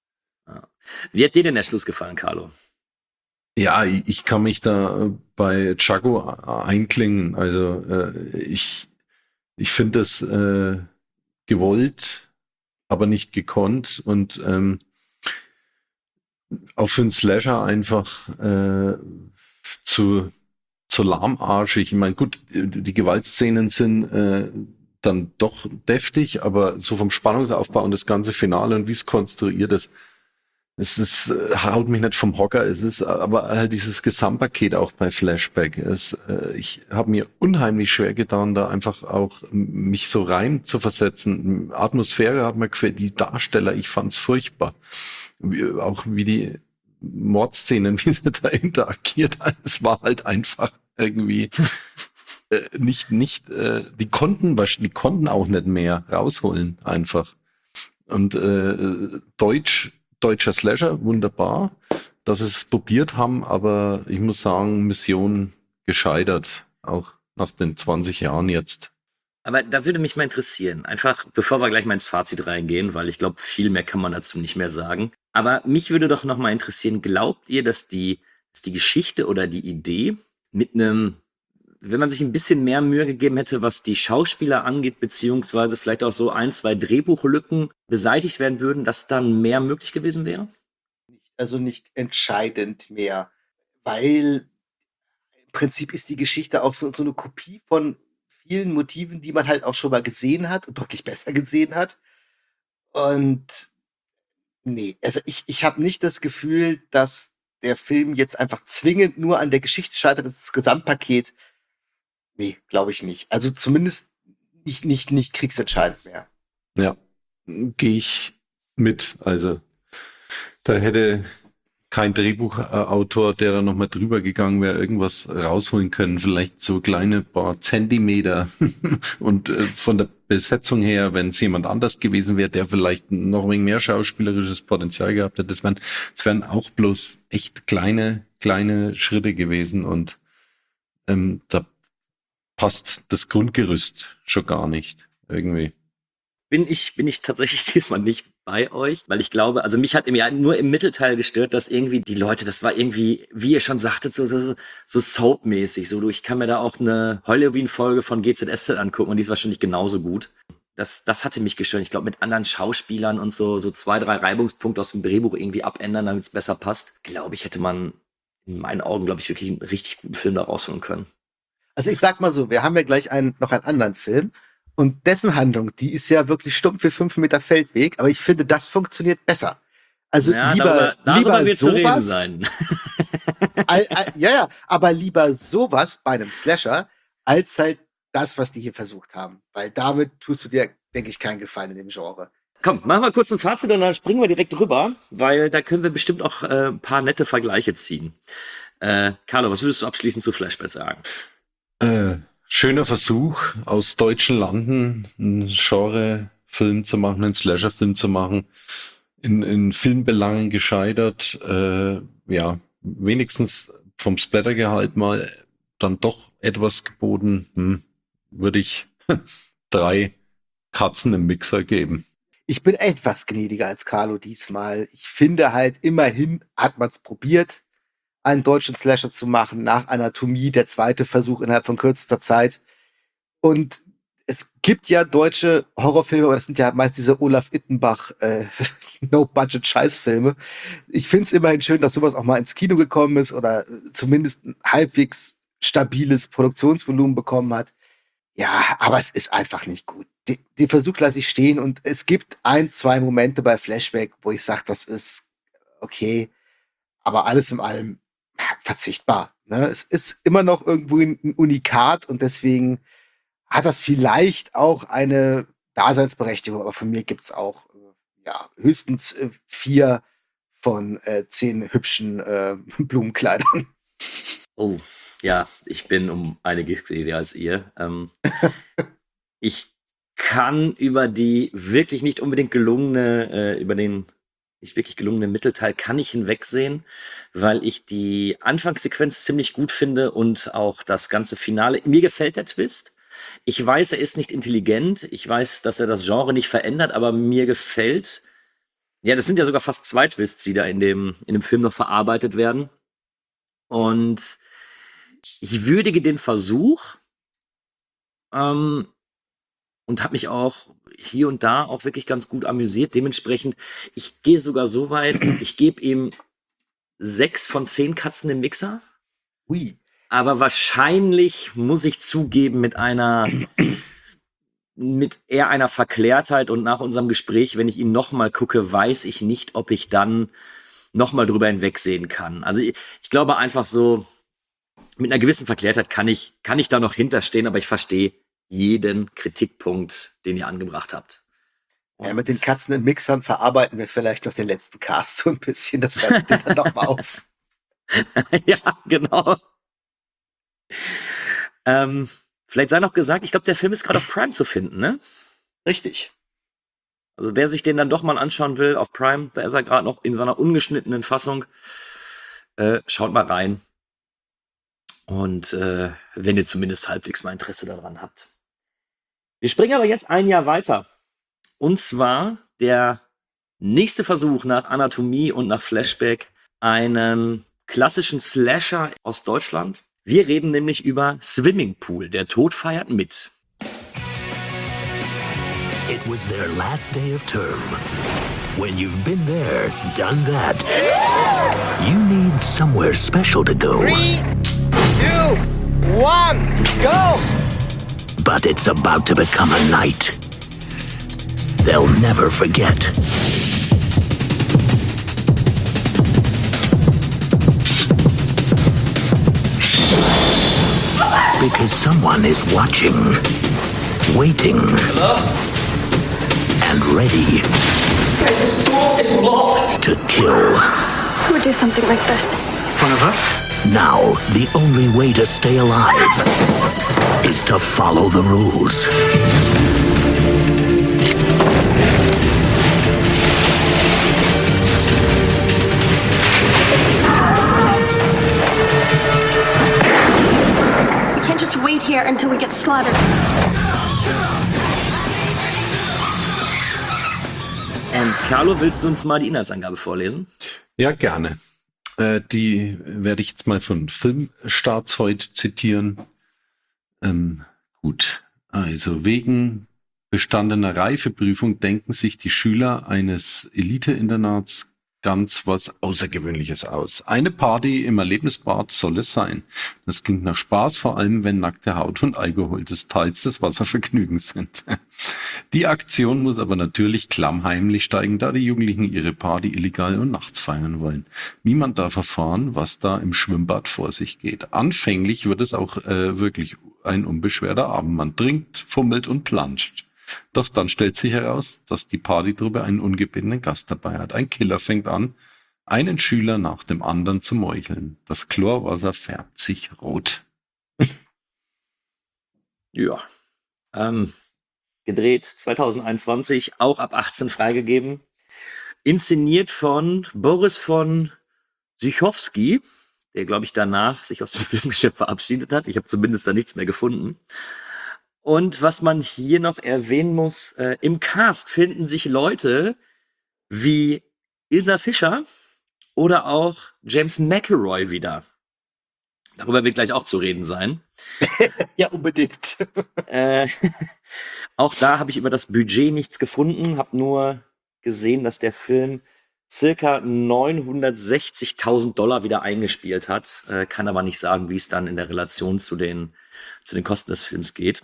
Wie hat dir denn der Schluss gefallen, Carlo? Ja, ich ich kann mich da äh, bei Chago einklingen. Also äh, ich, ich finde das äh, gewollt, aber nicht gekonnt und ähm, auch für einen Slasher einfach äh, zu, zu lahmarschig. Ich meine, gut, die Gewaltszenen sind äh, dann doch deftig, aber so vom Spannungsaufbau und das ganze Finale und wie es konstruiert ist, es ist, äh, haut mich nicht vom Hocker. Es ist aber halt dieses Gesamtpaket auch bei Flashback. Es, äh, ich habe mir unheimlich schwer getan, da einfach auch m- mich so rein zu versetzen. Atmosphäre hat mir gefällt, die Darsteller, ich fand's furchtbar. Wie, auch wie die Mordszenen, wie sie da interagiert haben, es war halt einfach irgendwie äh, nicht, nicht, äh, die konnten, wasch- die konnten auch nicht mehr rausholen, einfach. Und äh, Deutsch, deutscher Slasher, wunderbar, dass sie es probiert haben, aber ich muss sagen, Mission gescheitert, auch nach den zwanzig Jahren jetzt. Aber da würde mich mal interessieren, einfach bevor wir gleich mal ins Fazit reingehen, weil ich glaube, viel mehr kann man dazu nicht mehr sagen. Aber mich würde doch noch mal interessieren, glaubt ihr, dass die, dass die Geschichte oder die Idee mit einem, wenn man sich ein bisschen mehr Mühe gegeben hätte, was die Schauspieler angeht, beziehungsweise vielleicht auch so ein, zwei Drehbuchlücken beseitigt werden würden, dass dann mehr möglich gewesen wäre? Also nicht entscheidend mehr, weil im Prinzip ist die Geschichte auch so, so eine Kopie von vielen Motiven, die man halt auch schon mal gesehen hat und deutlich besser gesehen hat. Und nee, also ich, ich habe nicht das Gefühl, dass der Film jetzt einfach zwingend nur an der Geschichte scheitert, das Gesamtpaket. Nee, glaube ich nicht. Also zumindest nicht, nicht, nicht kriegsentscheidend mehr. Ja, gehe ich mit. Also da hätte kein Drehbuchautor, der da nochmal drüber gegangen wäre, irgendwas rausholen können. Vielleicht so kleine paar Zentimeter. Und äh, von der Besetzung her, wenn es jemand anders gewesen wäre, der vielleicht noch ein wenig mehr schauspielerisches Potenzial gehabt hätte, das wären, das wären auch bloß echt kleine, kleine Schritte gewesen. Und ähm, da passt das Grundgerüst schon gar nicht irgendwie. Bin ich, bin ich tatsächlich diesmal nicht bei euch, weil ich glaube, also mich hat im Jahr nur im Mittelteil gestört, dass irgendwie die Leute, das war irgendwie, wie ihr schon sagtet, so, so, so Soap-mäßig. So, du, ich kann mir da auch eine Halloween-Folge von G Z S Z angucken und die ist wahrscheinlich genauso gut. Das, das hatte mich gestört. Ich glaube, mit anderen Schauspielern und so, so zwei, drei Reibungspunkte aus dem Drehbuch irgendwie abändern, damit es besser passt. Glaube ich, hätte man in meinen Augen, glaube ich, wirklich einen richtig guten Film da rausholen können. Also ich sag mal so, wir haben ja gleich einen, noch einen anderen Film und dessen Handlung, die ist ja wirklich stumpf für fünf Meter Feldweg, aber ich finde, das funktioniert besser. Also Ja, lieber, darüber, darüber lieber wird zu reden sowas, sein. Al, al, ja, ja, aber lieber sowas bei einem Slasher, als halt das, was die hier versucht haben. Weil damit tust du dir, denke ich, keinen Gefallen in dem Genre. Komm, machen wir kurz ein Fazit und dann springen wir direkt rüber, weil da können wir bestimmt auch äh, ein paar nette Vergleiche ziehen. Äh, Carlo, was würdest du abschließend zu Flashback sagen? Äh, schöner Versuch, aus deutschen Landen einen Genre-Film zu machen, einen Slasher-Film zu machen. In, in Filmbelangen gescheitert. Äh, ja, wenigstens vom Splattergehalt mal dann doch etwas geboten. Hm, würde ich drei Katzen im Mixer geben. Ich bin etwas gnädiger als Carlo diesmal. Ich finde halt, immerhin hat man es probiert, einen deutschen Slasher zu machen, nach Anatomie, der zweite Versuch innerhalb von kürzester Zeit. Und es gibt ja deutsche Horrorfilme, aber das sind ja meist diese Olaf Ittenbach äh, No-Budget-Scheißfilme. Ich finde es immerhin schön, dass sowas auch mal ins Kino gekommen ist oder zumindest ein halbwegs stabiles Produktionsvolumen bekommen hat. Ja, aber es ist einfach nicht gut. Den, den Versuch lasse ich stehen und es gibt ein, zwei Momente bei Flashback, wo ich sage, das ist okay, aber alles in allem verzichtbar. Ne? Es ist immer noch irgendwo ein Unikat und deswegen hat das vielleicht auch eine Daseinsberechtigung, aber von mir gibt's auch ja, höchstens äh, vier von äh, zehn hübschen äh, Blumenkleidern. Oh, ja, ich bin um einiges älter als ihr. Ähm, ich kann über die wirklich nicht unbedingt gelungene, äh, über den nicht wirklich gelungenen Mittelteil kann ich hinwegsehen, weil ich die Anfangssequenz ziemlich gut finde und auch das ganze Finale. Mir gefällt der Twist. Ich weiß, er ist nicht intelligent. Ich weiß, dass er das Genre nicht verändert, aber mir gefällt. Ja, das sind ja sogar fast zwei Twists, die da in dem, in dem Film noch verarbeitet werden. Und ich würdige den Versuch ähm, und habe mich auch hier und da auch wirklich ganz gut amüsiert. Dementsprechend, ich gehe sogar so weit, ich gebe ihm sechs von zehn Katzen im Mixer. Ui. Aber wahrscheinlich muss ich zugeben, mit einer, mit eher einer Verklärtheit und nach unserem Gespräch, wenn ich ihn nochmal gucke, weiß ich nicht, ob ich dann nochmal drüber hinwegsehen kann. Also ich, ich glaube einfach so, mit einer gewissen Verklärtheit kann ich, kann ich da noch hinterstehen, aber ich verstehe jeden Kritikpunkt, den ihr angebracht habt. Und ja, mit den Katzen in Mixern verarbeiten wir vielleicht noch den letzten Cast so ein bisschen, das schreibt ihr dann nochmal auf. Ja, genau. Ähm, vielleicht sei noch gesagt, ich glaube, der Film ist gerade auf Prime zu finden, ne? Richtig. Also wer sich den dann doch mal anschauen will auf Prime, da ist er gerade noch in seiner ungeschnittenen Fassung. Äh, schaut mal rein. Und äh, wenn ihr zumindest halbwegs mal Interesse daran habt. Wir springen aber jetzt ein Jahr weiter. Und zwar der nächste Versuch nach Anatomie und nach Flashback, einen klassischen Slasher aus Deutschland. Wir reden nämlich über Swimming Pool. Der Tod feiert mit. It was their last day of term. When you've been there, done that, you need somewhere special to go. Three, two, one, go! But it's about to become a night they'll never forget. Because someone is watching, waiting, Hello? and ready Guys, this door is locked! to kill. Who would do something like this? One of us? Now, the only way to stay alive is to follow the rules. We can't just wait here until we get slaughtered. Und Carlo, willst du uns mal die Inhaltsangabe vorlesen? Ja, gerne. Äh, die werde ich jetzt mal von Filmstarts heute zitieren. Ähm, gut, also wegen bestandener Reifeprüfung denken sich die Schüler eines Elite-Internats ganz was Außergewöhnliches aus. Eine Party im Erlebnisbad soll es sein. Das klingt nach Spaß, vor allem wenn nackte Haut und Alkohol des Teils des Wasservergnügens sind. Die Aktion muss aber natürlich klammheimlich steigen, da die Jugendlichen ihre Party illegal und nachts feiern wollen. Niemand darf erfahren, was da im Schwimmbad vor sich geht. Anfänglich wird es auch äh, wirklich ein unbeschwerter Abend. Man trinkt, fummelt und planscht. Doch dann stellt sich heraus, dass die Partytruppe einen ungebetenen Gast dabei hat. Ein Killer fängt an, einen Schüler nach dem anderen zu meucheln. Das Chlorwasser färbt sich rot. Ja. Ähm, gedreht zwanzig einundzwanzig, auch ab achtzehn freigegeben. Inszeniert von Boris von Sychowski, der, glaube ich, danach sich aus dem Filmgeschäft verabschiedet hat. Ich habe zumindest da nichts mehr gefunden. Und was man hier noch erwähnen muss, äh, im Cast finden sich Leute wie Ilsa Fischer oder auch James McAvoy wieder. Darüber wird gleich auch zu reden sein. Ja, unbedingt. äh, auch da habe ich über das Budget nichts gefunden, habe nur gesehen, dass der Film circa neunhundertsechzigtausend Dollar wieder eingespielt hat. Äh, kann aber nicht sagen, wie es dann in der Relation zu den, zu den Kosten des Films geht.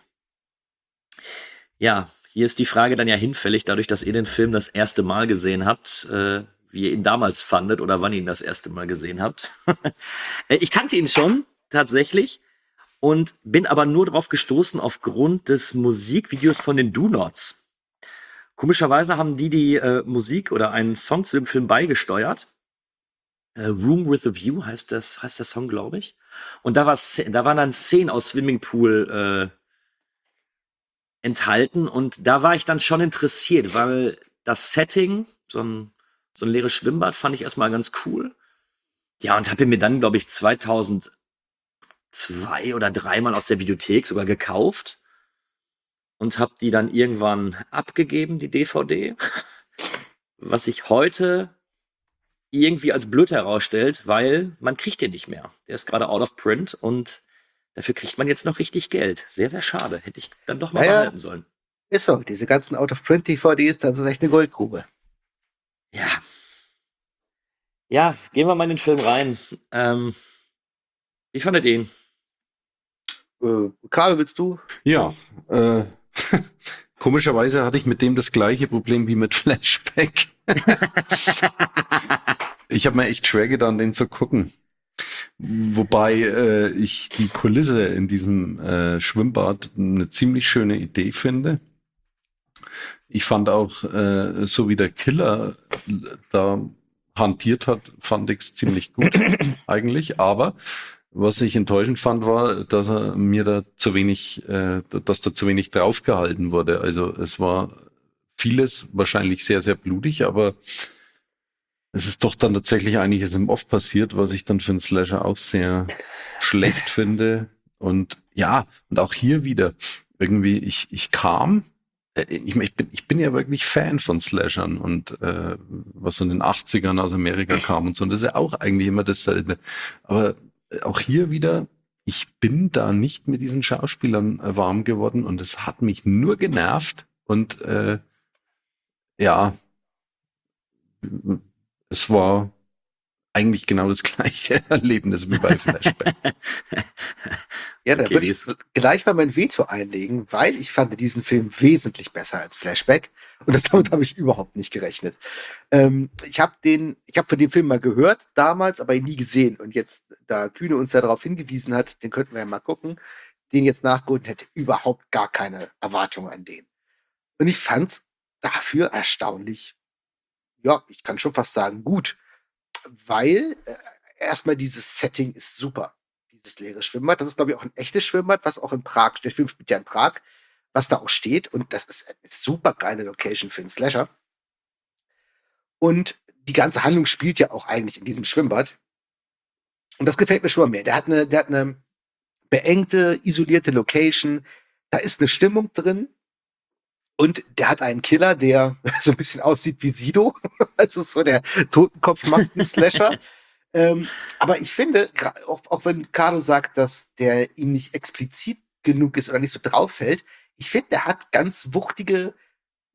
Ja, hier ist die Frage dann ja hinfällig, dadurch, dass ihr den Film das erste Mal gesehen habt, äh, wie ihr ihn damals fandet oder wann ihr ihn das erste Mal gesehen habt. Ich kannte ihn schon, tatsächlich, und bin aber nur drauf gestoßen aufgrund des Musikvideos von den Do-Nots. Komischerweise haben die die äh, Musik oder einen Song zu dem Film beigesteuert. Äh, Room with a View heißt das, heißt der Song, glaube ich. Und da, war, da waren dann Szenen aus Swimmingpool äh, enthalten und da war ich dann schon interessiert, weil das Setting, so ein, so ein leeres Schwimmbad, fand ich erstmal ganz cool. Ja, und habe mir dann, glaube ich, zweitausendzwei oder dreimal aus der Videothek sogar gekauft und habe die dann irgendwann abgegeben, die D V D, was sich heute irgendwie als blöd herausstellt, weil man kriegt den nicht mehr. Der ist gerade out of print und dafür kriegt man jetzt noch richtig Geld. Sehr, sehr schade. Hätte ich dann doch mal Naja, behalten sollen. ist so. Diese ganzen Out-of-Print-D V Ds, das ist echt eine Goldgrube. Ja. Ja, gehen wir mal in den Film rein. Ähm, wie fandet ihr ihn? Äh, Karl, willst du? Ja, äh, komischerweise hatte ich mit dem das gleiche Problem wie mit Flashback. Ich habe mir echt schwer getan, den zu gucken. Wobei äh, ich die Kulisse in diesem äh, Schwimmbad eine ziemlich schöne Idee finde. Ich fand auch, äh, so wie der Killer da hantiert hat, fand ich es ziemlich gut eigentlich. Aber was ich enttäuschend fand, war, dass er mir da zu wenig, äh, dass da zu wenig draufgehalten wurde. Also es war vieles wahrscheinlich sehr, sehr blutig, aber es ist doch dann tatsächlich einiges im Off passiert, was ich dann für einen Slasher auch sehr schlecht finde. Und ja, und auch hier wieder irgendwie, ich, ich kam, äh, ich, ich, bin, ich bin ja wirklich Fan von Slashern und äh, was so in den achtzigern aus Amerika kam und so. Und das ist ja auch eigentlich immer dasselbe. Aber auch hier wieder, ich bin da nicht mit diesen Schauspielern äh, warm geworden und es hat mich nur genervt und äh, ja, es war eigentlich genau das gleiche Erlebnis wie bei Flashback. Ja, da Okay, würde die ich ist- gleich mal mein Veto einlegen, weil ich fand diesen Film wesentlich besser als Flashback. Und das, damit habe ich überhaupt nicht gerechnet. Ähm, ich habe den, ich habe von dem Film mal gehört damals, aber ihn nie gesehen. Und jetzt, da Kühne uns ja darauf hingewiesen hat, den könnten wir ja mal gucken, den jetzt nachgeholt und hätte überhaupt gar keine Erwartungen an den. Und ich fand's dafür erstaunlich, ja, ich kann schon fast sagen, gut. Weil äh, erstmal dieses Setting ist super. Dieses leere Schwimmbad. Das ist, glaube ich, auch ein echtes Schwimmbad, was auch in Prag steht. Der Film spielt ja in Prag, was da auch steht. Und das ist eine super geile Location für einen Slasher. Und die ganze Handlung spielt ja auch eigentlich in diesem Schwimmbad. Und das gefällt mir schon mal mehr. Der hat eine, der hat eine beengte, isolierte Location. Da ist eine Stimmung drin. Und der hat einen Killer, der so ein bisschen aussieht wie Sido. Also so der Totenkopf-Masken-Slasher. ähm, aber ich finde, gra- auch, auch wenn Carlo sagt, dass der ihm nicht explizit genug ist oder nicht so drauf fällt, ich finde, der hat ganz wuchtige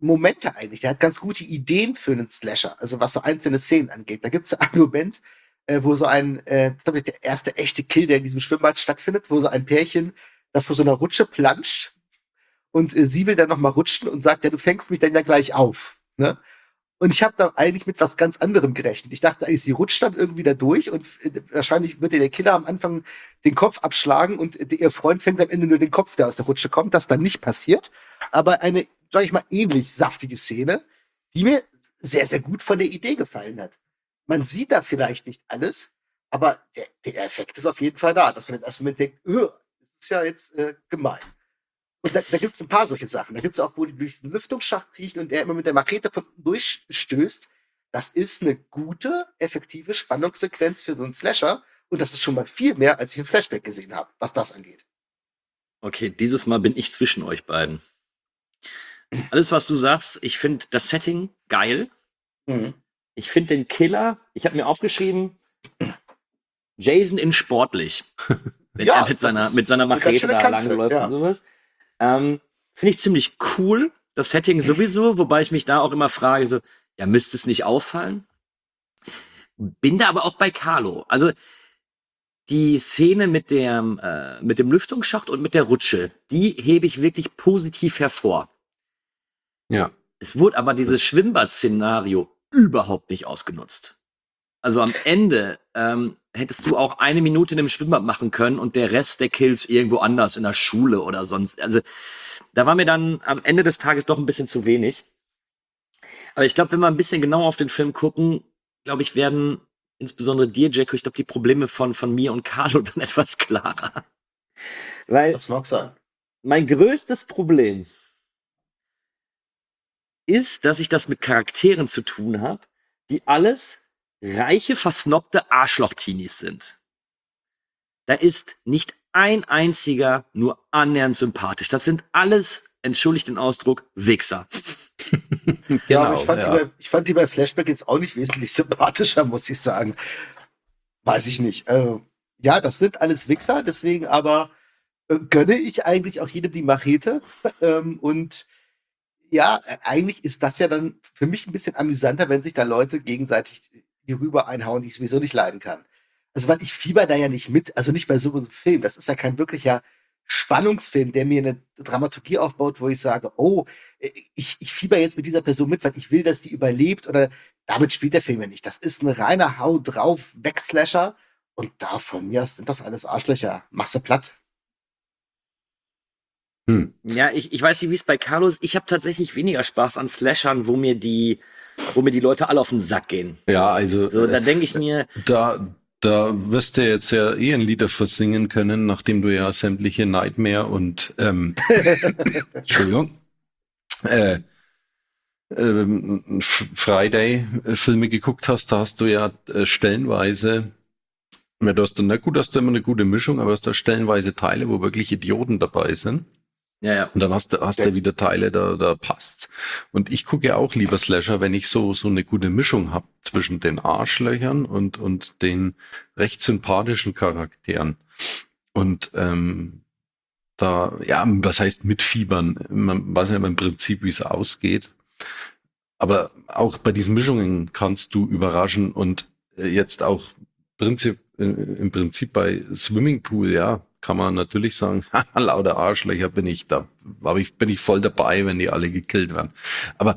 Momente eigentlich. Der hat ganz gute Ideen für einen Slasher, also was so einzelne Szenen angeht. Da gibt es einen Moment, äh, wo so ein, äh, das ist glaube ich der erste echte Kill, der in diesem Schwimmbad stattfindet, wo so ein Pärchen da vor so einer Rutsche planscht und äh, sie will dann nochmal rutschen und sagt, ja, du fängst mich dann ja gleich auf. Ne? Und ich habe da eigentlich mit was ganz anderem gerechnet. Ich dachte eigentlich, sie rutscht dann irgendwie da durch und äh, wahrscheinlich wird ihr der Killer am Anfang den Kopf abschlagen und äh, ihr Freund fängt am Ende nur den Kopf, der aus der Rutsche kommt. Das dann nicht passiert. Aber eine, sag ich mal, ähnlich saftige Szene, die mir sehr, sehr gut von der Idee gefallen hat. Man sieht da vielleicht nicht alles, aber der, der Effekt ist auf jeden Fall da, dass man im ersten Moment denkt, das ist ja jetzt äh, gemein. Und da, da gibt es ein paar solche Sachen. Da gibt es auch, wo die durch den Lüftungsschacht kriechen und der immer mit der Machete von unten durchstößt. Das ist eine gute, effektive Spannungssequenz für so einen Slasher. Und das ist schon mal viel mehr, als ich im Flashback gesehen habe, was das angeht. Okay, dieses Mal bin ich zwischen euch beiden. Alles, was du sagst, ich finde das Setting geil. Mhm. Ich finde den Killer, ich habe mir aufgeschrieben, Jason in sportlich. Wenn Ja, er mit das seiner, ist mit seiner eine ganz Machete schöne da Kante, langläuft ja. und sowas. Ähm, finde ich ziemlich cool. Das Setting sowieso, wobei ich mich da auch immer frage, so, ja, müsste es nicht auffallen? Bin da aber auch bei Carlo. Also, die Szene mit dem, äh, mit dem Lüftungsschacht und mit der Rutsche, die hebe ich wirklich positiv hervor. Ja. Es wurde aber dieses Schwimmbad-Szenario überhaupt nicht ausgenutzt. Also am Ende ähm, hättest du auch eine Minute in einem Schwimmbad machen können und der Rest der Kills irgendwo anders, in der Schule oder sonst. Also da war mir dann am Ende des Tages doch ein bisschen zu wenig. Aber ich glaube, wenn wir ein bisschen genauer auf den Film gucken, glaube ich, werden insbesondere dir, Jacko, ich glaube, die Probleme von, von mir und Carlo dann etwas klarer. Weil Das mag sein. mein größtes Problem ist, dass ich das mit Charakteren zu tun habe, die alles reiche, versnobte Arschloch-Teenies sind. Da ist nicht ein einziger nur annähernd sympathisch. Das sind alles, entschuldigt den Ausdruck, Wichser. Ja, aber ich fand, ja. Die bei, ich fand die bei Flashback jetzt auch nicht wesentlich sympathischer, muss ich sagen. Weiß ich nicht. Also, ja, das sind alles Wichser, deswegen aber äh, gönne ich eigentlich auch jedem die Machete. ähm, und ja, äh, eigentlich ist das ja dann für mich ein bisschen amüsanter, wenn sich da Leute gegenseitig die rüber einhauen, die ich sowieso nicht leiden kann. Also, weil ich fieber da ja nicht mit, also nicht bei so einem Film. Das ist ja kein wirklicher Spannungsfilm, der mir eine Dramaturgie aufbaut, wo ich sage, oh, ich, ich fieber jetzt mit dieser Person mit, weil ich will, dass die überlebt, oder damit spielt der Film ja nicht. Das ist ein reiner Hau drauf Wegslasher und da von mir aus sind das alles Arschlöcher. Machst du platt. Hm. Ja, ich, ich weiß nicht, wie es bei Carlos ist. Ich habe tatsächlich weniger Spaß an Slashern, wo mir die, wo mir die Leute alle auf den Sack gehen. Ja, also So, da äh, denke ich mir, da, da wirst du jetzt ja eh ein Lied dafür singen können, nachdem du ja sämtliche Nightmare und ähm, Entschuldigung, äh, ähm, Friday-Filme geguckt hast, da hast du ja äh, stellenweise, ja, du hast dann, na gut, hast du immer eine gute Mischung, aber hast da stellenweise Teile, wo wirklich Idioten dabei sind. ja, ja. Und dann hast du, hast du wieder Teile, da, da passt's. Und ich gucke ja auch lieber Slasher, wenn ich so, so eine gute Mischung habe zwischen den Arschlöchern und, und den recht sympathischen Charakteren. Und ähm, da, ja, was heißt mitfiebern? Man weiß ja im Prinzip, wie es ausgeht. Aber auch bei diesen Mischungen kannst du überraschen und äh, jetzt auch Prinzip, äh, im Prinzip bei Swimmingpool, ja, kann man natürlich sagen, haha, lauter Arschlöcher bin ich, da war ich, bin ich voll dabei, wenn die alle gekillt werden. Aber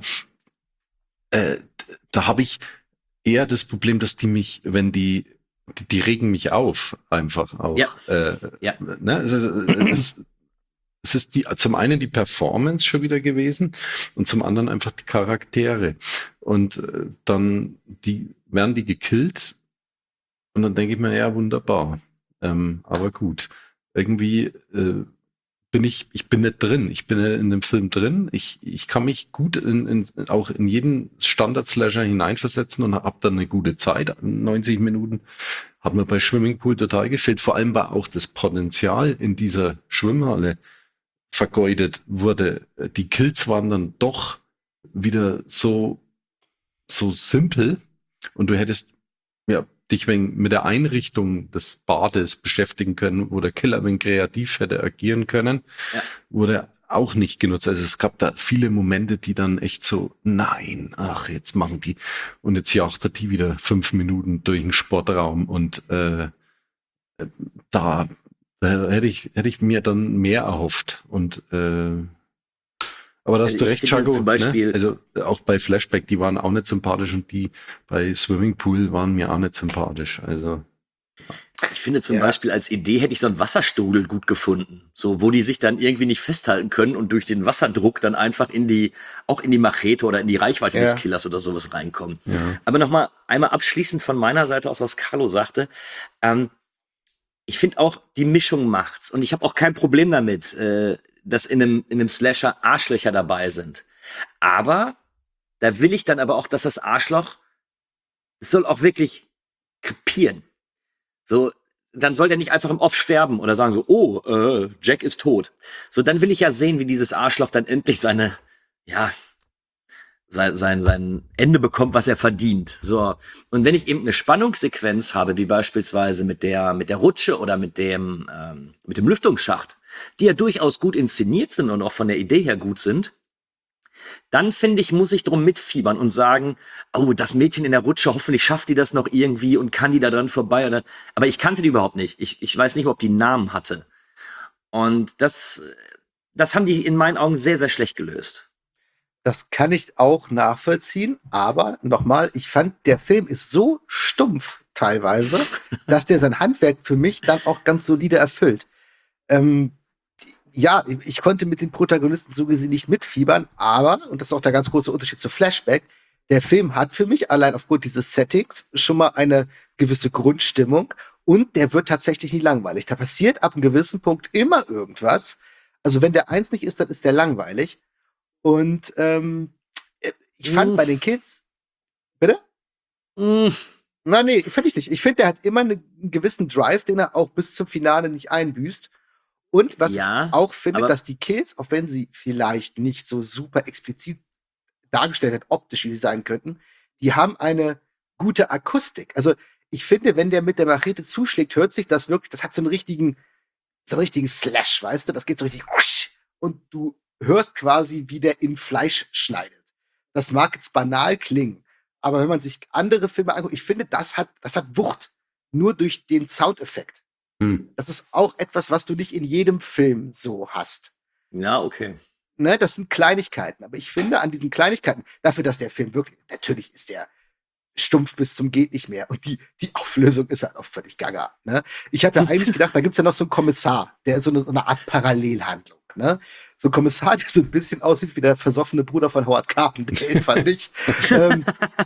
äh, da habe ich eher das Problem, dass die mich, wenn die, die, die regen mich auf, einfach auch. Ja. Äh, Ja. Ne? Es, ist, es, es ist die, zum einen die Performance schon wieder gewesen und zum anderen einfach die Charaktere. Und äh, dann die, werden die gekillt und dann denke ich mir, ja, wunderbar. Ähm, aber gut. Irgendwie äh, bin ich, ich bin nicht drin. Ich bin in dem Film drin. Ich, ich kann mich gut in, in, auch in jeden Standard-Slasher hineinversetzen und habe dann eine gute Zeit. neunzig Minuten hat mir bei Swimmingpool total gefehlt. Vor allem war auch das Potenzial in dieser Schwimmhalle vergeudet wurde. Die Kills waren dann doch wieder so, so simpel und du hättest ja dich wenn mit der Einrichtung des Bades beschäftigen können, wo der Killer wenn kreativ hätte agieren können, Ja. wo der auch nicht genutzt. Also es gab da viele Momente, die dann echt so, nein, ach, jetzt machen die, und jetzt jagt er die wieder fünf Minuten durch den Sportraum und äh, da, da hätte ich, hätte ich mir dann mehr erhofft. Und äh, aber da hast du Ich recht, finde Chago, zum Beispiel- ne? Also auch bei Flashback, die waren auch nicht sympathisch und die bei Swimmingpool waren mir auch nicht sympathisch. Also Ich finde zum Ja. Beispiel als Idee hätte ich so einen Wasserstrudel gut gefunden. So, wo die sich dann irgendwie nicht festhalten können und durch den Wasserdruck dann einfach in die, auch in die Machete oder in die Reichweite Ja. des Killers oder sowas reinkommen. ja. Aber nochmal, einmal abschließend von meiner Seite aus, was Carlo sagte. Ähm, ich finde auch, die Mischung macht's. Und ich habe auch kein Problem damit, äh, dass in einem, in einem Slasher Arschlöcher dabei sind. Aber da will ich dann aber auch, dass das Arschloch, es soll auch wirklich krepieren. So, dann soll der nicht einfach im Off sterben oder sagen so, oh, äh, Jack ist tot. So, dann will ich ja sehen, wie dieses Arschloch dann endlich seine, ja, sein, sein, sein Ende bekommt, was er verdient. So. Und wenn ich eben eine Spannungssequenz habe, wie beispielsweise mit der, mit der Rutsche oder mit dem, ähm, mit dem Lüftungsschacht, die ja durchaus gut inszeniert sind und auch von der Idee her gut sind, dann finde ich, muss ich drum mitfiebern und sagen, oh, das Mädchen in der Rutsche, hoffentlich schafft die das noch irgendwie und kann die da dran vorbei. Oder, aber ich kannte die überhaupt nicht. Ich, ich weiß nicht, ob die einen Namen hatte. Und das, das haben die in meinen Augen sehr, sehr schlecht gelöst. Das kann ich auch nachvollziehen, aber nochmal, ich fand, der Film ist so stumpf teilweise, dass der sein Handwerk für mich dann auch ganz solide erfüllt. Ähm, ja, ich konnte mit den Protagonisten so gesehen nicht mitfiebern, aber, und das ist auch der ganz große Unterschied zu Flashback, der Film hat für mich allein aufgrund dieses Settings schon mal eine gewisse Grundstimmung und der wird tatsächlich nie langweilig. Da passiert ab einem gewissen Punkt immer irgendwas. Also wenn der eins nicht ist, dann ist der langweilig. Und ähm, ich fand Mm. bei den Kids, bitte? Mm. Na, nee, finde ich nicht. Ich finde, der hat immer eine, einen gewissen Drive, den er auch bis zum Finale nicht einbüßt. Und was Ja, ich auch finde, aber- dass die Kills, auch wenn sie vielleicht nicht so super explizit dargestellt werden, optisch, wie sie sein könnten, die haben eine gute Akustik. Also ich finde, wenn der mit der Machete zuschlägt, hört sich das wirklich, das hat so einen richtigen, so einen richtigen Slash, weißt du? Das geht so richtig husch, und du hörst quasi, wie der in Fleisch schneidet. Das mag jetzt banal klingen, aber wenn man sich andere Filme anguckt, ich finde, das hat, das hat Wucht. Nur durch den Soundeffekt. Hm. Das ist auch etwas, was du nicht in jedem Film so hast. Ja, okay. Ne, das sind Kleinigkeiten. Aber ich finde an diesen Kleinigkeiten, dafür, dass der Film wirklich, natürlich ist der stumpf bis zum geht nicht mehr. Und die, die Auflösung ist halt auch völlig gaga. Ne? Ich habe ja eigentlich gedacht, da gibt's ja noch so einen Kommissar, der so eine, so eine Art Parallelhandlung. Ne? So ein Kommissar, der so ein bisschen aussieht wie der versoffene Bruder von Howard Carpendale, fand ich. ähm,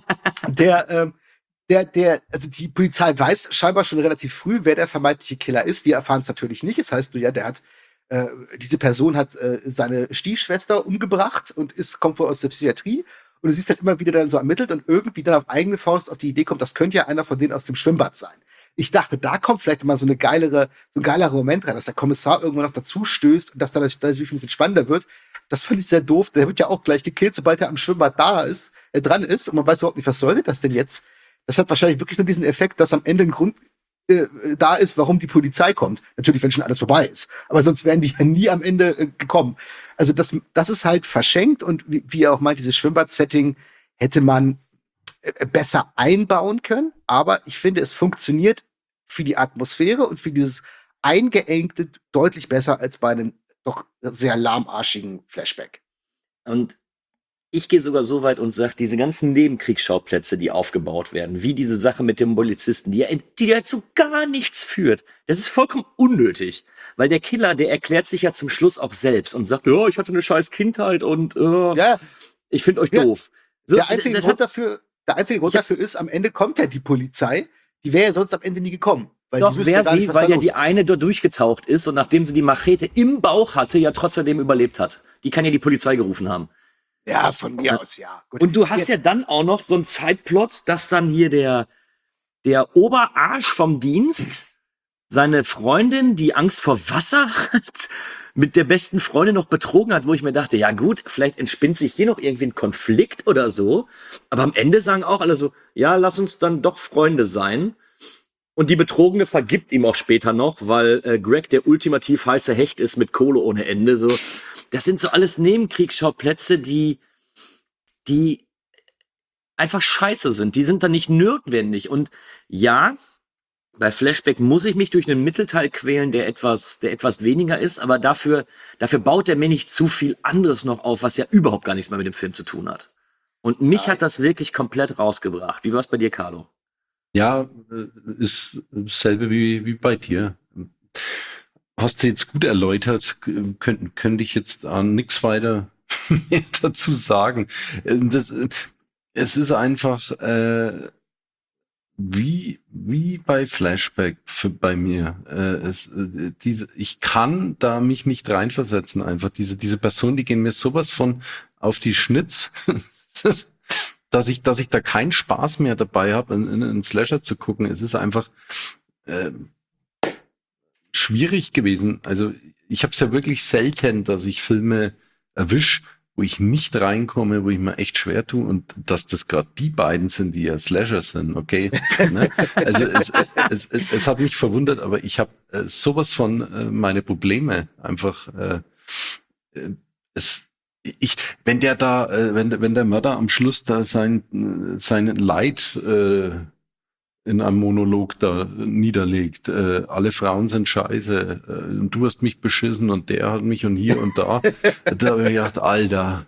der, ähm, der, der, also die Polizei weiß scheinbar schon relativ früh, wer der vermeintliche Killer ist. Wir erfahren es natürlich nicht. Das heißt, du ja, der hat, äh, diese Person hat äh, seine Stiefschwester umgebracht und ist, kommt wohl aus der Psychiatrie. Und du siehst halt immer wieder dann so ermittelt und irgendwie dann auf eigene Faust auf die Idee kommt, das könnte ja einer von denen aus dem Schwimmbad sein. Ich dachte, da kommt vielleicht mal so eine geilere, so ein geilerer Moment rein, dass der Kommissar irgendwann noch dazu stößt und dass dann natürlich ein bisschen spannender wird. Das fand ich sehr doof. Der wird ja auch gleich gekillt, sobald er am Schwimmbad da ist, äh, dran ist. Und man weiß überhaupt nicht, was soll das denn jetzt? Das hat wahrscheinlich wirklich nur diesen Effekt, dass am Ende ein Grund äh, da ist, warum die Polizei kommt. Natürlich, wenn schon alles vorbei ist. Aber sonst wären die ja nie am Ende äh, gekommen. Also das, das ist halt verschenkt und wie, wie ihr auch meint, dieses Schwimmbad-Setting hätte man äh, besser einbauen können. Aber ich finde, es funktioniert für die Atmosphäre und für dieses Eingeengte deutlich besser als bei einem doch sehr lahmarschigen Flashback. Und ich gehe sogar so weit und sage, diese ganzen Nebenkriegsschauplätze, die aufgebaut werden, wie diese Sache mit dem Polizisten, die ja, die ja zu gar nichts führt, das ist vollkommen unnötig. Weil der Killer, der erklärt sich ja zum Schluss auch selbst und sagt, ja, ich hatte eine scheiß Kindheit und äh, Ja, ich finde euch Ja. doof. So, der einzige das Grund hat, dafür, der einzige Grund dafür ist, am Ende kommt ja die Polizei. Die wäre ja sonst am Ende nie gekommen. Weil doch, die wüsste wer gar nicht, sie, was weil da ja los die ist. eine da durchgetaucht ist und nachdem sie die Machete im Bauch hatte, ja trotzdem überlebt hat. Die kann ja die Polizei gerufen haben. Ja, von mir aus, ja. Gut. Und du hast ja dann auch noch so einen Zeitplot, dass dann hier der, der Oberarsch vom Dienst seine Freundin, die Angst vor Wasser hat, mit der besten Freundin noch betrogen hat, wo ich mir dachte, ja gut, vielleicht entspinnt sich hier noch irgendwie ein Konflikt oder so. Aber am Ende sagen auch alle so, ja, lass uns dann doch Freunde sein. Und die Betrogene vergibt ihm auch später noch, weil äh, Greg der ultimativ heiße Hecht ist mit Kohle ohne Ende. So. das sind so alles Nebenkriegsschauplätze, die, die einfach scheiße sind. Die sind dann nicht notwendig. Und ja, bei Flashback muss ich mich durch einen Mittelteil quälen, der etwas, der etwas weniger ist, aber dafür, dafür baut er mir nicht zu viel anderes noch auf, was ja überhaupt gar nichts mehr mit dem Film zu tun hat. Und mich Nein. hat das wirklich komplett rausgebracht. Wie war es bei dir, Carlo? Ja, ist dasselbe wie, wie bei dir. Hast du jetzt gut erläutert, könnte könnte ich jetzt an nichts weiter mehr dazu sagen. Das, es ist einfach äh, wie, wie bei Flashback für, bei mir. Äh, es, äh, diese, ich kann da mich nicht reinversetzen, einfach. Diese, diese Personen, die gehen mir sowas von auf die Schnitz, dass ich, dass ich da keinen Spaß mehr dabei habe, in, in Slasher zu gucken. Es ist einfach äh, schwierig gewesen. Also ich habe es ja wirklich selten, dass ich Filme erwische, wo ich nicht reinkomme, wo ich mir echt schwer tue, und dass das gerade die beiden sind, die ja Slasher sind, okay? Ne? Also es, es, es, es hat mich verwundert, aber ich habe äh, sowas von äh, meine Probleme einfach. Äh, äh, es, ich, wenn der da, äh, wenn der, wenn der Mörder am Schluss da sein sein Leid äh, in einem Monolog da niederlegt. Äh, alle Frauen sind scheiße. Äh, und du hast mich beschissen und der hat mich und hier und da. Da habe ich gedacht, Alter.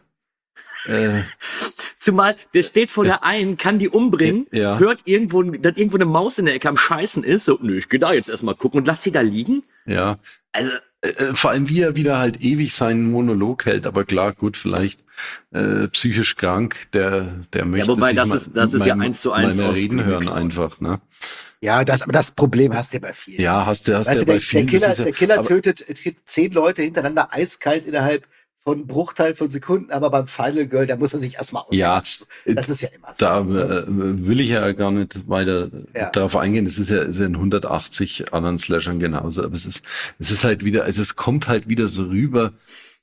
Äh, Zumal, der steht vor der einen, kann die umbringen, ja. hört irgendwo, dass irgendwo eine Maus in der Ecke am Scheißen ist. So, nö, ich geh da jetzt erstmal gucken und lass sie da liegen. Ja. Also, Äh, vor allem, wie er wieder halt ewig seinen Monolog hält, aber klar, gut, vielleicht äh, psychisch krank, der, der möchte ja, wobei, sich das mal, ist, das ist ja mal- eins zu eins mal mehr aus reden Scream hören geklaut. einfach, ne? Ja, das, aber das Problem hast du ja bei vielen. Ja, hast du, hast Weißt du du, ja der, bei vielen. der Killer, das ist ja- der Killer aber- tötet, tötet zehn Leute hintereinander eiskalt innerhalb von einem Bruchteil von Sekunden, aber beim Final Girl, da muss er sich erstmal Ja, ausquatschen. Das ist ja immer so. Da äh, will ich ja gar nicht weiter Ja. darauf eingehen. Das ist ja, ist ja in hundertachtzig anderen Slashern genauso. Aber es ist, es ist halt wieder, also es kommt halt wieder so rüber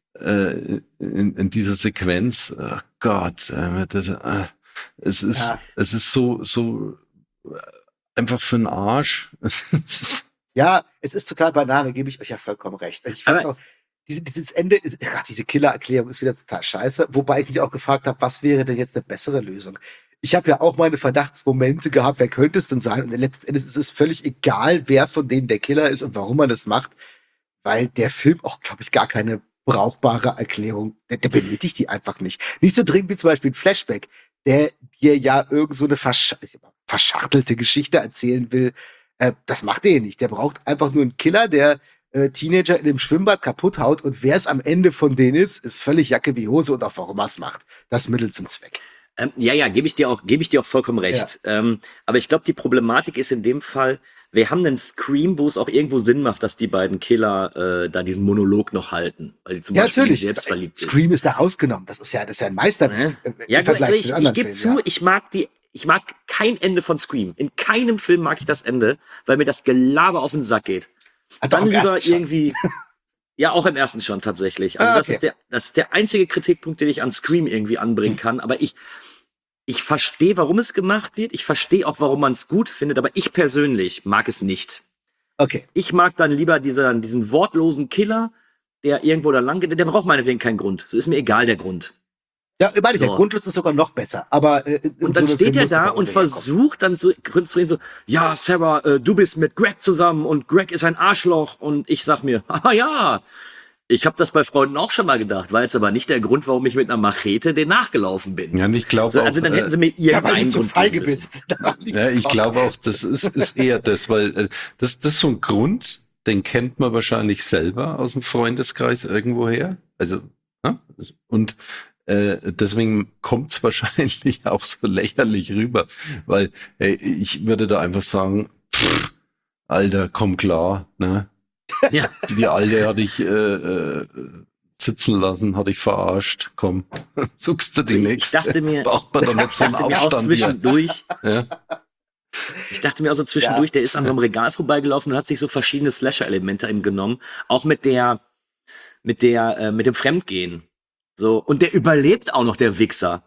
äh, in, in dieser Sequenz. Oh Gott, äh, das, äh, es ist, Ja. es ist so, so äh, einfach für den Arsch. Es ist- Ja, es ist total Banane, gebe ich euch ja vollkommen recht. Ich fand Aber- auch, diese, dieses Ende, ist, ach, diese Killer-Erklärung ist wieder total scheiße, wobei ich mich auch gefragt habe, was wäre denn jetzt eine bessere Lösung? Ich habe ja auch meine Verdachtsmomente gehabt, wer könnte es denn sein? Und letzten Endes ist es völlig egal, wer von denen der Killer ist und warum man das macht, weil der Film auch, glaube ich, gar keine brauchbare Erklärung, der, der benötigt die einfach nicht. Nicht so dringend wie zum Beispiel ein Flashback, der dir ja irgend so eine versch verschachtelte Geschichte erzählen will. Äh, das macht er nicht. Der braucht einfach nur einen Killer, der äh, Teenager in dem Schwimmbad kaputt haut, und wer es am Ende von denen ist, ist völlig Jacke wie Hose und auch warum er es macht. Das Mittel zum Zweck. Ähm, ja, ja, gebe ich dir auch, gebe ich dir auch vollkommen recht. Ähm, aber ich glaube, die Problematik ist in dem Fall, wir haben einen Scream, wo es auch irgendwo Sinn macht, dass die beiden Killer äh, da diesen Monolog noch halten, weil die zum Ja, Beispiel natürlich. selbst verliebt ist. Scream ist da rausgenommen. Das ist ja, das ist ja ein Meisterwerk. Ne? äh, Ja, im gut, Vergleich aber zu ich, den ich anderen gebe Filmen, zu, ja. ich mag die, ich mag kein Ende von Scream. In keinem Film mag ich das Ende, weil mir das Gelaber auf den Sack geht. Ah, doch, Dann im lieber ersten schon. irgendwie. Ja, auch im ersten schon tatsächlich. Also Ah, das okay. ist der, das ist der einzige Kritikpunkt, den ich an Scream irgendwie anbringen Hm. kann. Aber ich, ich verstehe, warum es gemacht wird. Ich verstehe auch, warum man es gut findet. Aber ich persönlich mag es nicht. Okay. Ich mag dann lieber diesen, diesen wortlosen Killer, der irgendwo da lang geht. Der braucht meinetwegen keinen Grund. So ist mir egal der Grund. Ja, meine ich, der So. Grundlust ist sogar noch besser. Aber äh, in Und so dann einem steht Film er muss das da auch und irgendwie herkommen. versucht dann zu zu reden so, ja, Sarah, äh, du bist mit Greg zusammen und Greg ist ein Arschloch. Und ich sag mir, ah ja, ich habe das bei Freunden auch schon mal gedacht, war jetzt aber nicht der Grund, warum ich mit einer Machete den nachgelaufen bin. Ja, und ich glaube So, auch, also dann hätten sie äh, mir Ja, weil irgendeinen du zu Grund feige geben müssen. bist. Daran liegt's Ja, ich doch. glaube auch, das ist, ist eher das, weil äh, das, das ist so ein Grund, den kennt man wahrscheinlich selber aus dem Freundeskreis irgendwoher. Also, ne? Und äh, deswegen kommt es wahrscheinlich auch so lächerlich rüber, weil ey, ich würde da einfach sagen, pff, Alter, komm klar, ne? Ja. Die Alte hatte ich äh, äh, sitzen lassen, hatte ich verarscht, komm, suchst du die Ich nächste. dachte mir, Braucht man doch nicht so ich einen dachte mir auch Aufstand hier. zwischendurch, Ja? ich dachte mir also zwischendurch, der ist an so einem Regal vorbeigelaufen und hat sich so verschiedene Slasher-Elemente eben genommen. Auch mit der, mit der, äh, mit dem Fremdgehen. So. Und der überlebt auch noch, der Wichser.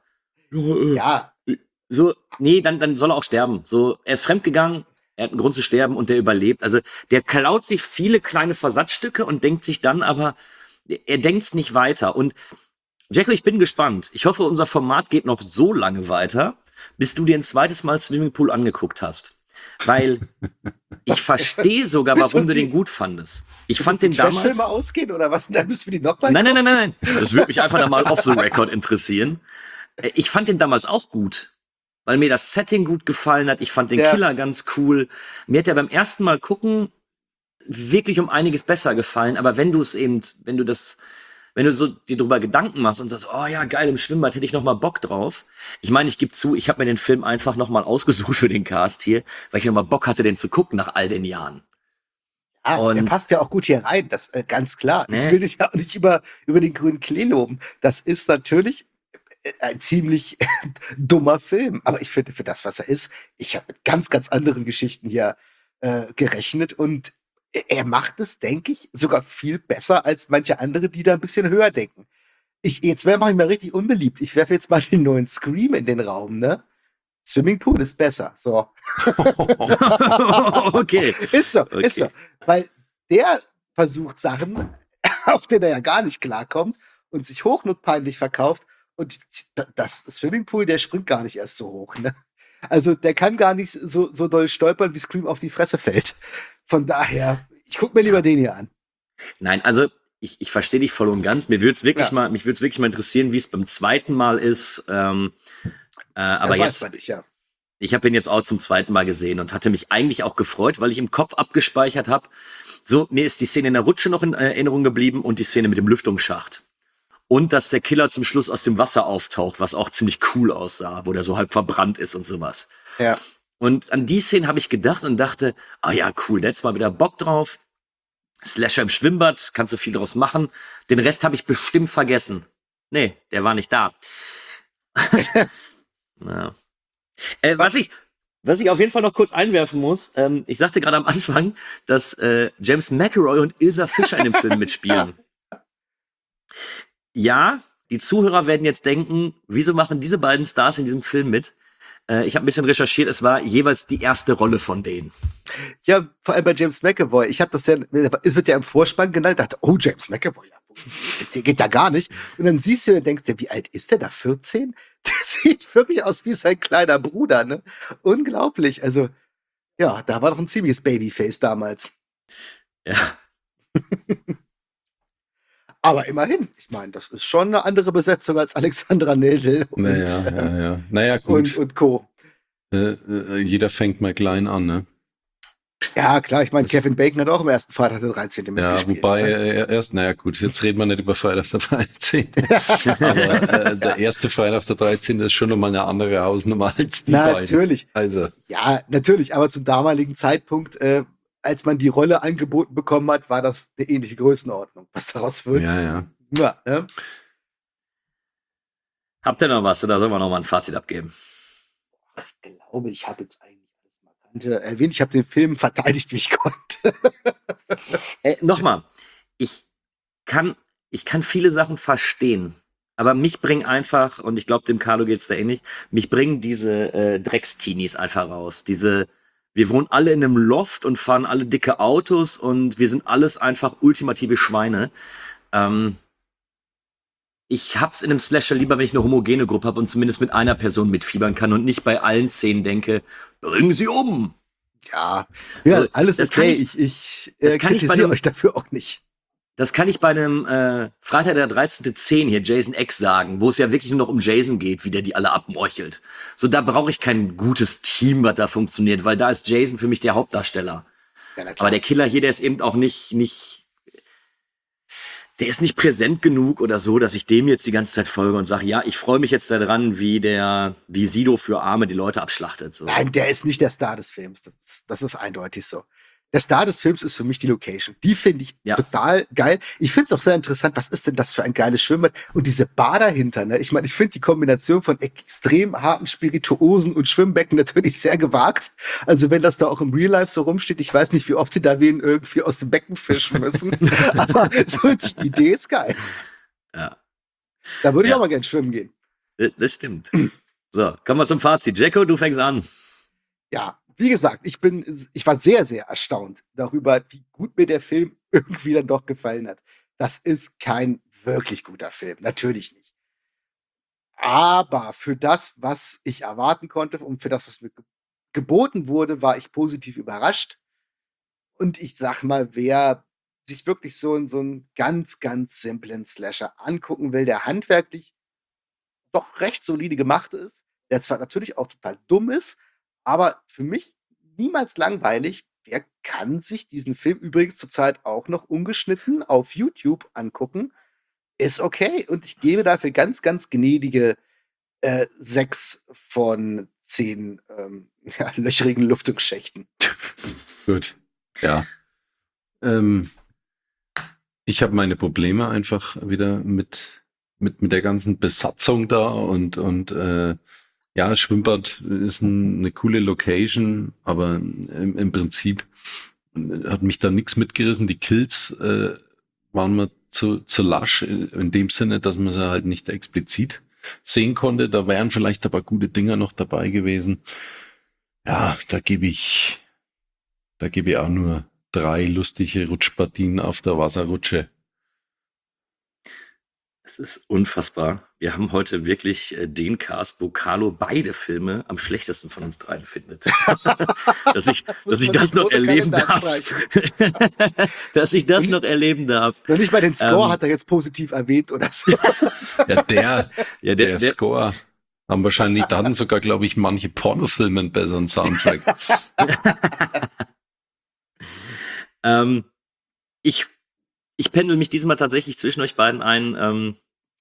Ja, So, nee, dann, dann soll er auch sterben. So, er ist fremdgegangen, er hat einen Grund zu sterben und der überlebt. Also, der klaut sich viele kleine Versatzstücke und denkt sich dann aber, er denkt's nicht weiter. Und Jacko, ich bin gespannt. Ich hoffe, unser Format geht noch so lange weiter, bis du dir ein zweites Mal Swimmingpool angeguckt hast. Weil ich verstehe sogar, warum du den gut fandest. Ich fand den damals... Filme ausgehen oder was? Dann müssen wir die nochmal... Nein, nein, nein, nein, nein. Das würde mich einfach da mal off the record interessieren. Ich fand den damals auch gut, weil mir das Setting gut gefallen hat. Ich fand den Ja. Killer ganz cool. Mir hat der beim ersten Mal gucken wirklich um einiges besser gefallen. Aber wenn du es eben, wenn du das... Wenn du so dir drüber Gedanken machst und sagst, oh ja, geil, im Schwimmbad hätte ich noch mal Bock drauf. Ich meine, ich gebe zu, ich habe mir den Film einfach noch mal ausgesucht für den Cast hier, weil ich noch mal Bock hatte, den zu gucken nach all den Jahren. Ah, der Und- passt ja auch gut hier rein, das äh, ganz klar. Nee. Ich will dich ja auch nicht über, über den grünen Klee loben. Das ist natürlich äh, ein ziemlich dummer Film. Aber ich finde, für das, was er ist, ich habe mit ganz, ganz anderen Geschichten hier äh, gerechnet und er macht es, denke ich, sogar viel besser als manche andere, die da ein bisschen höher denken. Ich, jetzt mache ich mal richtig unbeliebt. Ich werfe jetzt mal den neuen Scream in den Raum, ne? Swimmingpool ist besser. So. Okay. Ist so, Okay. ist so. Weil der versucht Sachen, auf denen er ja gar nicht klarkommt und sich hochnotpeinlich verkauft. Und das Swimmingpool, der springt gar nicht erst so hoch. Ne? Also der kann gar nicht so, so doll stolpern, wie Scream auf die Fresse fällt. Von daher, ich guck mir lieber den hier an. Nein, also ich, ich verstehe dich voll und ganz. Mir würde es wirklich Ja. mal, mich würde es wirklich mal interessieren, wie es beim zweiten Mal ist. Ähm, äh, aber das weiß jetzt, man nicht, ja. ich habe ihn jetzt auch zum zweiten Mal gesehen und hatte mich eigentlich auch gefreut, weil ich im Kopf abgespeichert habe. So, mir ist die Szene in der Rutsche noch in Erinnerung geblieben und die Szene mit dem Lüftungsschacht. Und dass der Killer zum Schluss aus dem Wasser auftaucht, was auch ziemlich cool aussah, wo der so halb verbrannt ist und sowas. Ja. Und an die Szene habe ich gedacht und dachte, ah ja, cool, der hat zwar wieder Bock drauf. Slasher im Schwimmbad, kannst du viel draus machen. Den Rest habe ich bestimmt vergessen. Nee, der war nicht da. Ja. Äh, was ich, was ich auf jeden Fall noch kurz einwerfen muss, ähm, ich sagte gerade am Anfang, dass äh, James McAvoy und Ilsa Fischer in dem Film mitspielen. Ja, die Zuhörer werden jetzt denken, wieso machen diese beiden Stars in diesem Film mit? Äh, ich habe ein bisschen recherchiert, es war jeweils die erste Rolle von denen. Ja, vor allem bei James McAvoy. Ich habe das ja, es wird ja im Vorspann genannt, dachte, oh, James McAvoy, ja, der geht ja gar nicht. Und dann siehst du und denkst dir, wie alt ist der da? vierzehn? Der sieht wirklich aus wie sein kleiner Bruder, ne? Unglaublich. Also, ja, da war doch ein ziemliches Babyface damals. Ja. Aber immerhin, ich meine, das ist schon eine andere Besetzung als Alexandra Nedel und, Naja, ja, ja. Naja, und, gut. und Co. Äh, äh, jeder fängt mal klein an, ne? Ja, klar, ich meine, Kevin Bacon hat auch im ersten Freitag der dreizehnte Ja, mitgespielt. wobei, ne? äh, erst, naja gut, jetzt reden wir nicht über Freitag der dreizehnte. Aber äh, der erste Freitag der dreizehnte ist schon nochmal eine andere Hausnummer als die beiden. Natürlich. Also, Ja, natürlich, aber zum damaligen Zeitpunkt, äh, als man die Rolle angeboten bekommen hat, war das eine ähnliche Größenordnung. Was daraus wird, ja, ja. ja, ne? Habt ihr noch was oder sollen wir noch mal ein Fazit abgeben? Ich glaube, ich habe jetzt eigentlich alles Markante erwähnt. Ich habe den Film verteidigt, wie ich konnte. Äh, Nochmal, ich kann, ich kann viele Sachen verstehen, aber mich bringen einfach, und ich glaube, dem Carlo geht's da ähnlich, mich bringen diese äh, Drecksteenies einfach raus. Diese, wir wohnen alle in einem Loft und fahren alle dicke Autos und wir sind alles einfach ultimative Schweine. Ähm, ich hab's in einem Slasher lieber, wenn ich eine homogene Gruppe habe und zumindest mit einer Person mitfiebern kann und nicht bei allen Szenen denke, bring sie um. Ja, ja, Also, alles das kann okay. ich- Ich, ich das äh, kann ich bei kritisiere dem- euch dafür auch nicht. Das kann ich bei einem äh, Freitag der dreizehnte zehn hier, Jason X, sagen, wo es ja wirklich nur noch um Jason geht, wie der die alle abmorchelt. So, da brauche ich kein gutes Team, was da funktioniert, weil da ist Jason für mich der Hauptdarsteller. Ja, na klar. Aber der Killer hier, der ist eben auch nicht, nicht, der ist nicht präsent genug oder so, dass ich dem jetzt die ganze Zeit folge und sage, ja, ich freue mich jetzt daran, wie der, wie Sido für Arme die Leute abschlachtet. So. Nein, der ist nicht der Star des Films. Das ist, das ist eindeutig so. Der Star des Films ist für mich die Location. Die finde ich Ja. total geil. Ich finde es auch sehr interessant, was ist denn das für ein geiles Schwimmbad? Und diese Bar dahinter, ne? Ich meine, ich finde die Kombination von extrem harten Spirituosen und Schwimmbecken natürlich sehr gewagt. Also wenn das da auch im Real Life so rumsteht, ich weiß nicht, wie oft sie da wen irgendwie aus dem Becken fischen müssen. Aber so die Idee ist geil. Ja, Da würde ich Ja. auch mal gern schwimmen gehen. das das stimmt. So, kommen wir zum Fazit. Jacko, du fängst an. Ja, wie gesagt, ich bin, ich war sehr, sehr erstaunt darüber, wie gut mir der Film irgendwie dann doch gefallen hat. das ist kein wirklich guter Film. Natürlich nicht. Aber für das, was ich erwarten konnte und für das, was mir ge- geboten wurde, war ich positiv überrascht. Und ich sag mal, wer sich wirklich so, einen- so einen ganz, ganz simplen Slasher angucken will, der handwerklich doch recht solide gemacht ist, der zwar natürlich auch total dumm ist, aber für mich niemals langweilig, der kann sich diesen Film übrigens zurzeit auch noch ungeschnitten auf YouTube angucken. Ist okay. Und ich gebe dafür ganz, ganz gnädige äh, sechs von zehn ähm, ja, löcherigen Lüftungsschächten. Gut. Ja. Ähm, ich habe meine Probleme einfach wieder mit, mit, mit der ganzen Besatzung da und, und äh, ja, das Schwimmbad ist ein, eine coole Location, aber im, im Prinzip hat mich da nichts mitgerissen. Die Kills äh, waren mir zu, zu lasch, in dem Sinne, dass man sie halt nicht explizit sehen konnte. Da wären vielleicht ein paar gute Dinger noch dabei gewesen. Ja, da gebe ich, da gebe ich auch nur drei lustige Rutschpartien auf der Wasserrutsche. Es ist unfassbar. Wir haben heute wirklich äh, den Cast, wo Carlo beide Filme am schlechtesten von uns dreien findet. dass ich Das dass muss ich man das den noch roten erleben Kalender darf. dass ich das noch erleben darf. Noch nicht mal den Score Ähm, hat er jetzt positiv erwähnt oder so. Ja, der, Ja, der, der, der, Score haben wahrscheinlich, da hatten sogar, glaube ich, manche Pornofilme einen besseren Soundtrack. ähm, ich, ich pendel mich diesmal tatsächlich zwischen euch beiden ein. Ähm,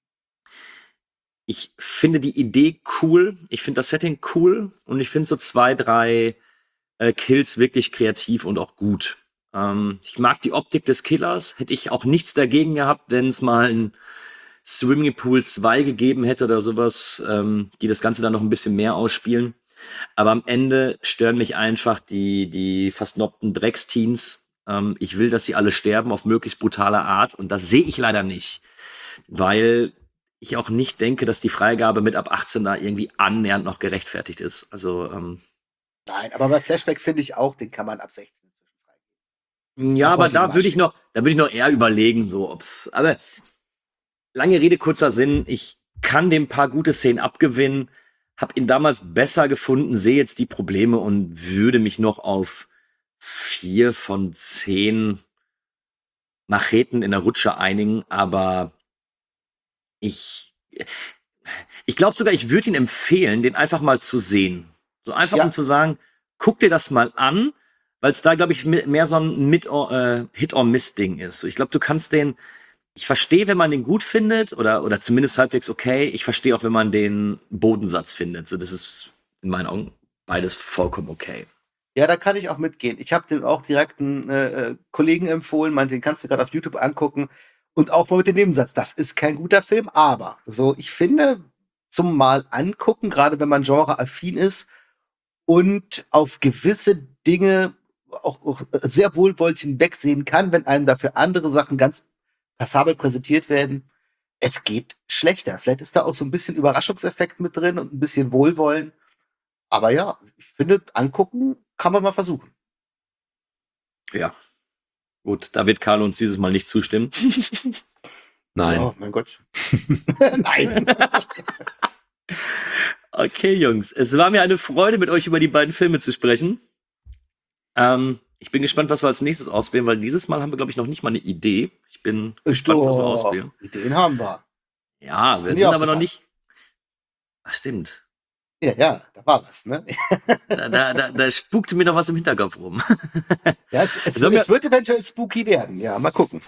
ich finde die Idee cool. Ich finde das Setting cool. Und ich finde so zwei, drei äh, Kills wirklich kreativ und auch gut. Ähm, ich mag die Optik des Killers. Hätte ich auch nichts dagegen gehabt, wenn es mal ein Swimming Pool zwei gegeben hätte oder sowas, ähm, die das Ganze dann noch ein bisschen mehr ausspielen. Aber am Ende stören mich einfach die, die versnobten Drecksteens. Ähm, ich will, dass sie alle sterben auf möglichst brutale Art. Und das sehe ich leider nicht. Weil ich auch nicht denke, dass die Freigabe mit ab achtzehn da irgendwie annähernd noch gerechtfertigt ist. Also, ähm, Nein, aber bei Flashback finde ich auch, den kann man ab sechzehn inzwischen freigeben. ja, Nach aber heutigem da würde ich Maßstab. noch, da würde ich noch eher überlegen, so ob's. Aber lange Rede, kurzer Sinn. Ich kann dem paar gute Szenen abgewinnen, habe ihn damals besser gefunden, sehe jetzt die Probleme und würde mich noch auf vier von zehn Macheten in der Rutsche einigen. Aber ich, ich glaube sogar, ich würde ihn empfehlen, den einfach mal zu sehen. So einfach, Ja. um zu sagen, guck dir das mal an, weil es da, glaube ich, mi- mehr so ein Mit äh, Hit-or-Miss-Ding ist. So, ich glaube, du kannst den, ich verstehe, wenn man den gut findet oder, oder zumindest halbwegs okay. Ich verstehe auch, wenn man den Bodensatz findet. So, das ist in meinen Augen beides vollkommen okay. Ja, da kann ich auch mitgehen. Ich habe den auch direkt einen äh, äh, Kollegen empfohlen, meinte, den kannst du gerade auf YouTube angucken. Und auch mal mit dem Nebensatz, das ist kein guter Film, aber so, ich finde, zum Mal angucken, gerade wenn man genreaffin ist und auf gewisse Dinge auch, auch sehr wohlwollend hinwegsehen kann, wenn einem dafür andere Sachen ganz passabel präsentiert werden. Es geht schlechter. Vielleicht ist da auch so ein bisschen Überraschungseffekt mit drin und ein bisschen Wohlwollen. Aber ja, ich finde, angucken kann man mal versuchen. Ja. Gut, da wird Carlo uns dieses Mal nicht zustimmen. Nein. Oh mein Gott. Nein. Okay, Jungs, es war mir eine Freude, mit euch über die beiden Filme zu sprechen. Ähm, ich bin gespannt, was wir als nächstes auswählen, weil dieses Mal haben wir, glaube ich, noch nicht mal eine Idee. Ich bin gespannt, was wir auswählen. Ideen haben wir. Ja, Hast wir du sind nie aber noch aufgepasst? nicht. Ach, stimmt. Ja, ja, da war was, ne? Da, da, da, da spukte mir noch was im Hinterkopf rum. Ja, es, es, Sollen wir- es wird eventuell spooky werden. Ja, mal gucken.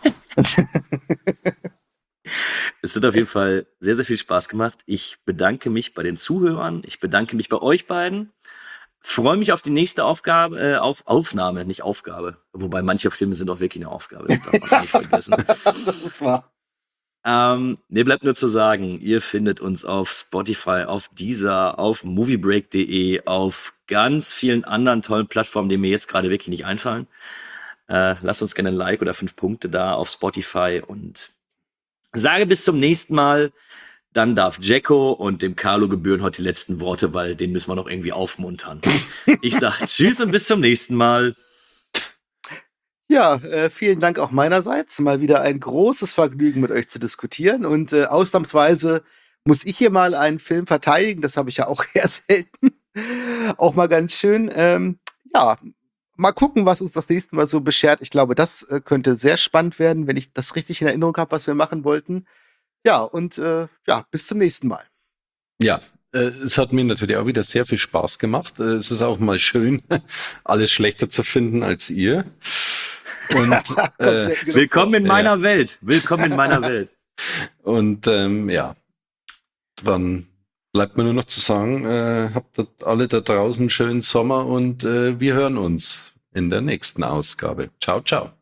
Es hat auf jeden Fall sehr, sehr viel Spaß gemacht. Ich bedanke mich bei den Zuhörern. Ich bedanke mich bei euch beiden. Freue mich auf die nächste Aufgabe, äh, auf Aufnahme, nicht Aufgabe. Wobei manche Filme sind auch wirklich eine Aufgabe. Das darf man nicht vergessen. Das ist wahr. Ähm, mir bleibt nur zu sagen, ihr findet uns auf Spotify, auf Deezer, auf moviebreak punkt de, auf ganz vielen anderen tollen Plattformen, die mir jetzt gerade wirklich nicht einfallen. Äh, lasst uns gerne ein Like oder fünf Punkte da auf Spotify und sage bis zum nächsten Mal. Dann darf Jacko und dem Carlo gebühren heute die letzten Worte, weil den müssen wir noch irgendwie aufmuntern. Ich sag Tschüss und bis zum nächsten Mal. Ja, äh, vielen Dank auch meinerseits. Mal wieder ein großes Vergnügen, mit euch zu diskutieren. Und äh, ausnahmsweise muss ich hier mal einen Film verteidigen. Das habe ich ja auch eher selten. Auch mal ganz schön. Ähm, ja, mal gucken, was uns das nächste Mal so beschert. Ich glaube, das äh, könnte sehr spannend werden, wenn ich das richtig in Erinnerung habe, was wir machen wollten. Ja, und äh, ja, bis zum nächsten Mal. Ja, äh, es hat mir natürlich auch wieder sehr viel Spaß gemacht. Äh, es ist auch mal schön, alles schlechter zu finden als ihr. Und äh, willkommen in meiner ja. Welt. Willkommen in meiner Welt. Und ähm, ja, dann bleibt mir nur noch zu sagen, äh, habt alle da draußen einen schönen Sommer und äh, wir hören uns in der nächsten Ausgabe. Ciao, ciao.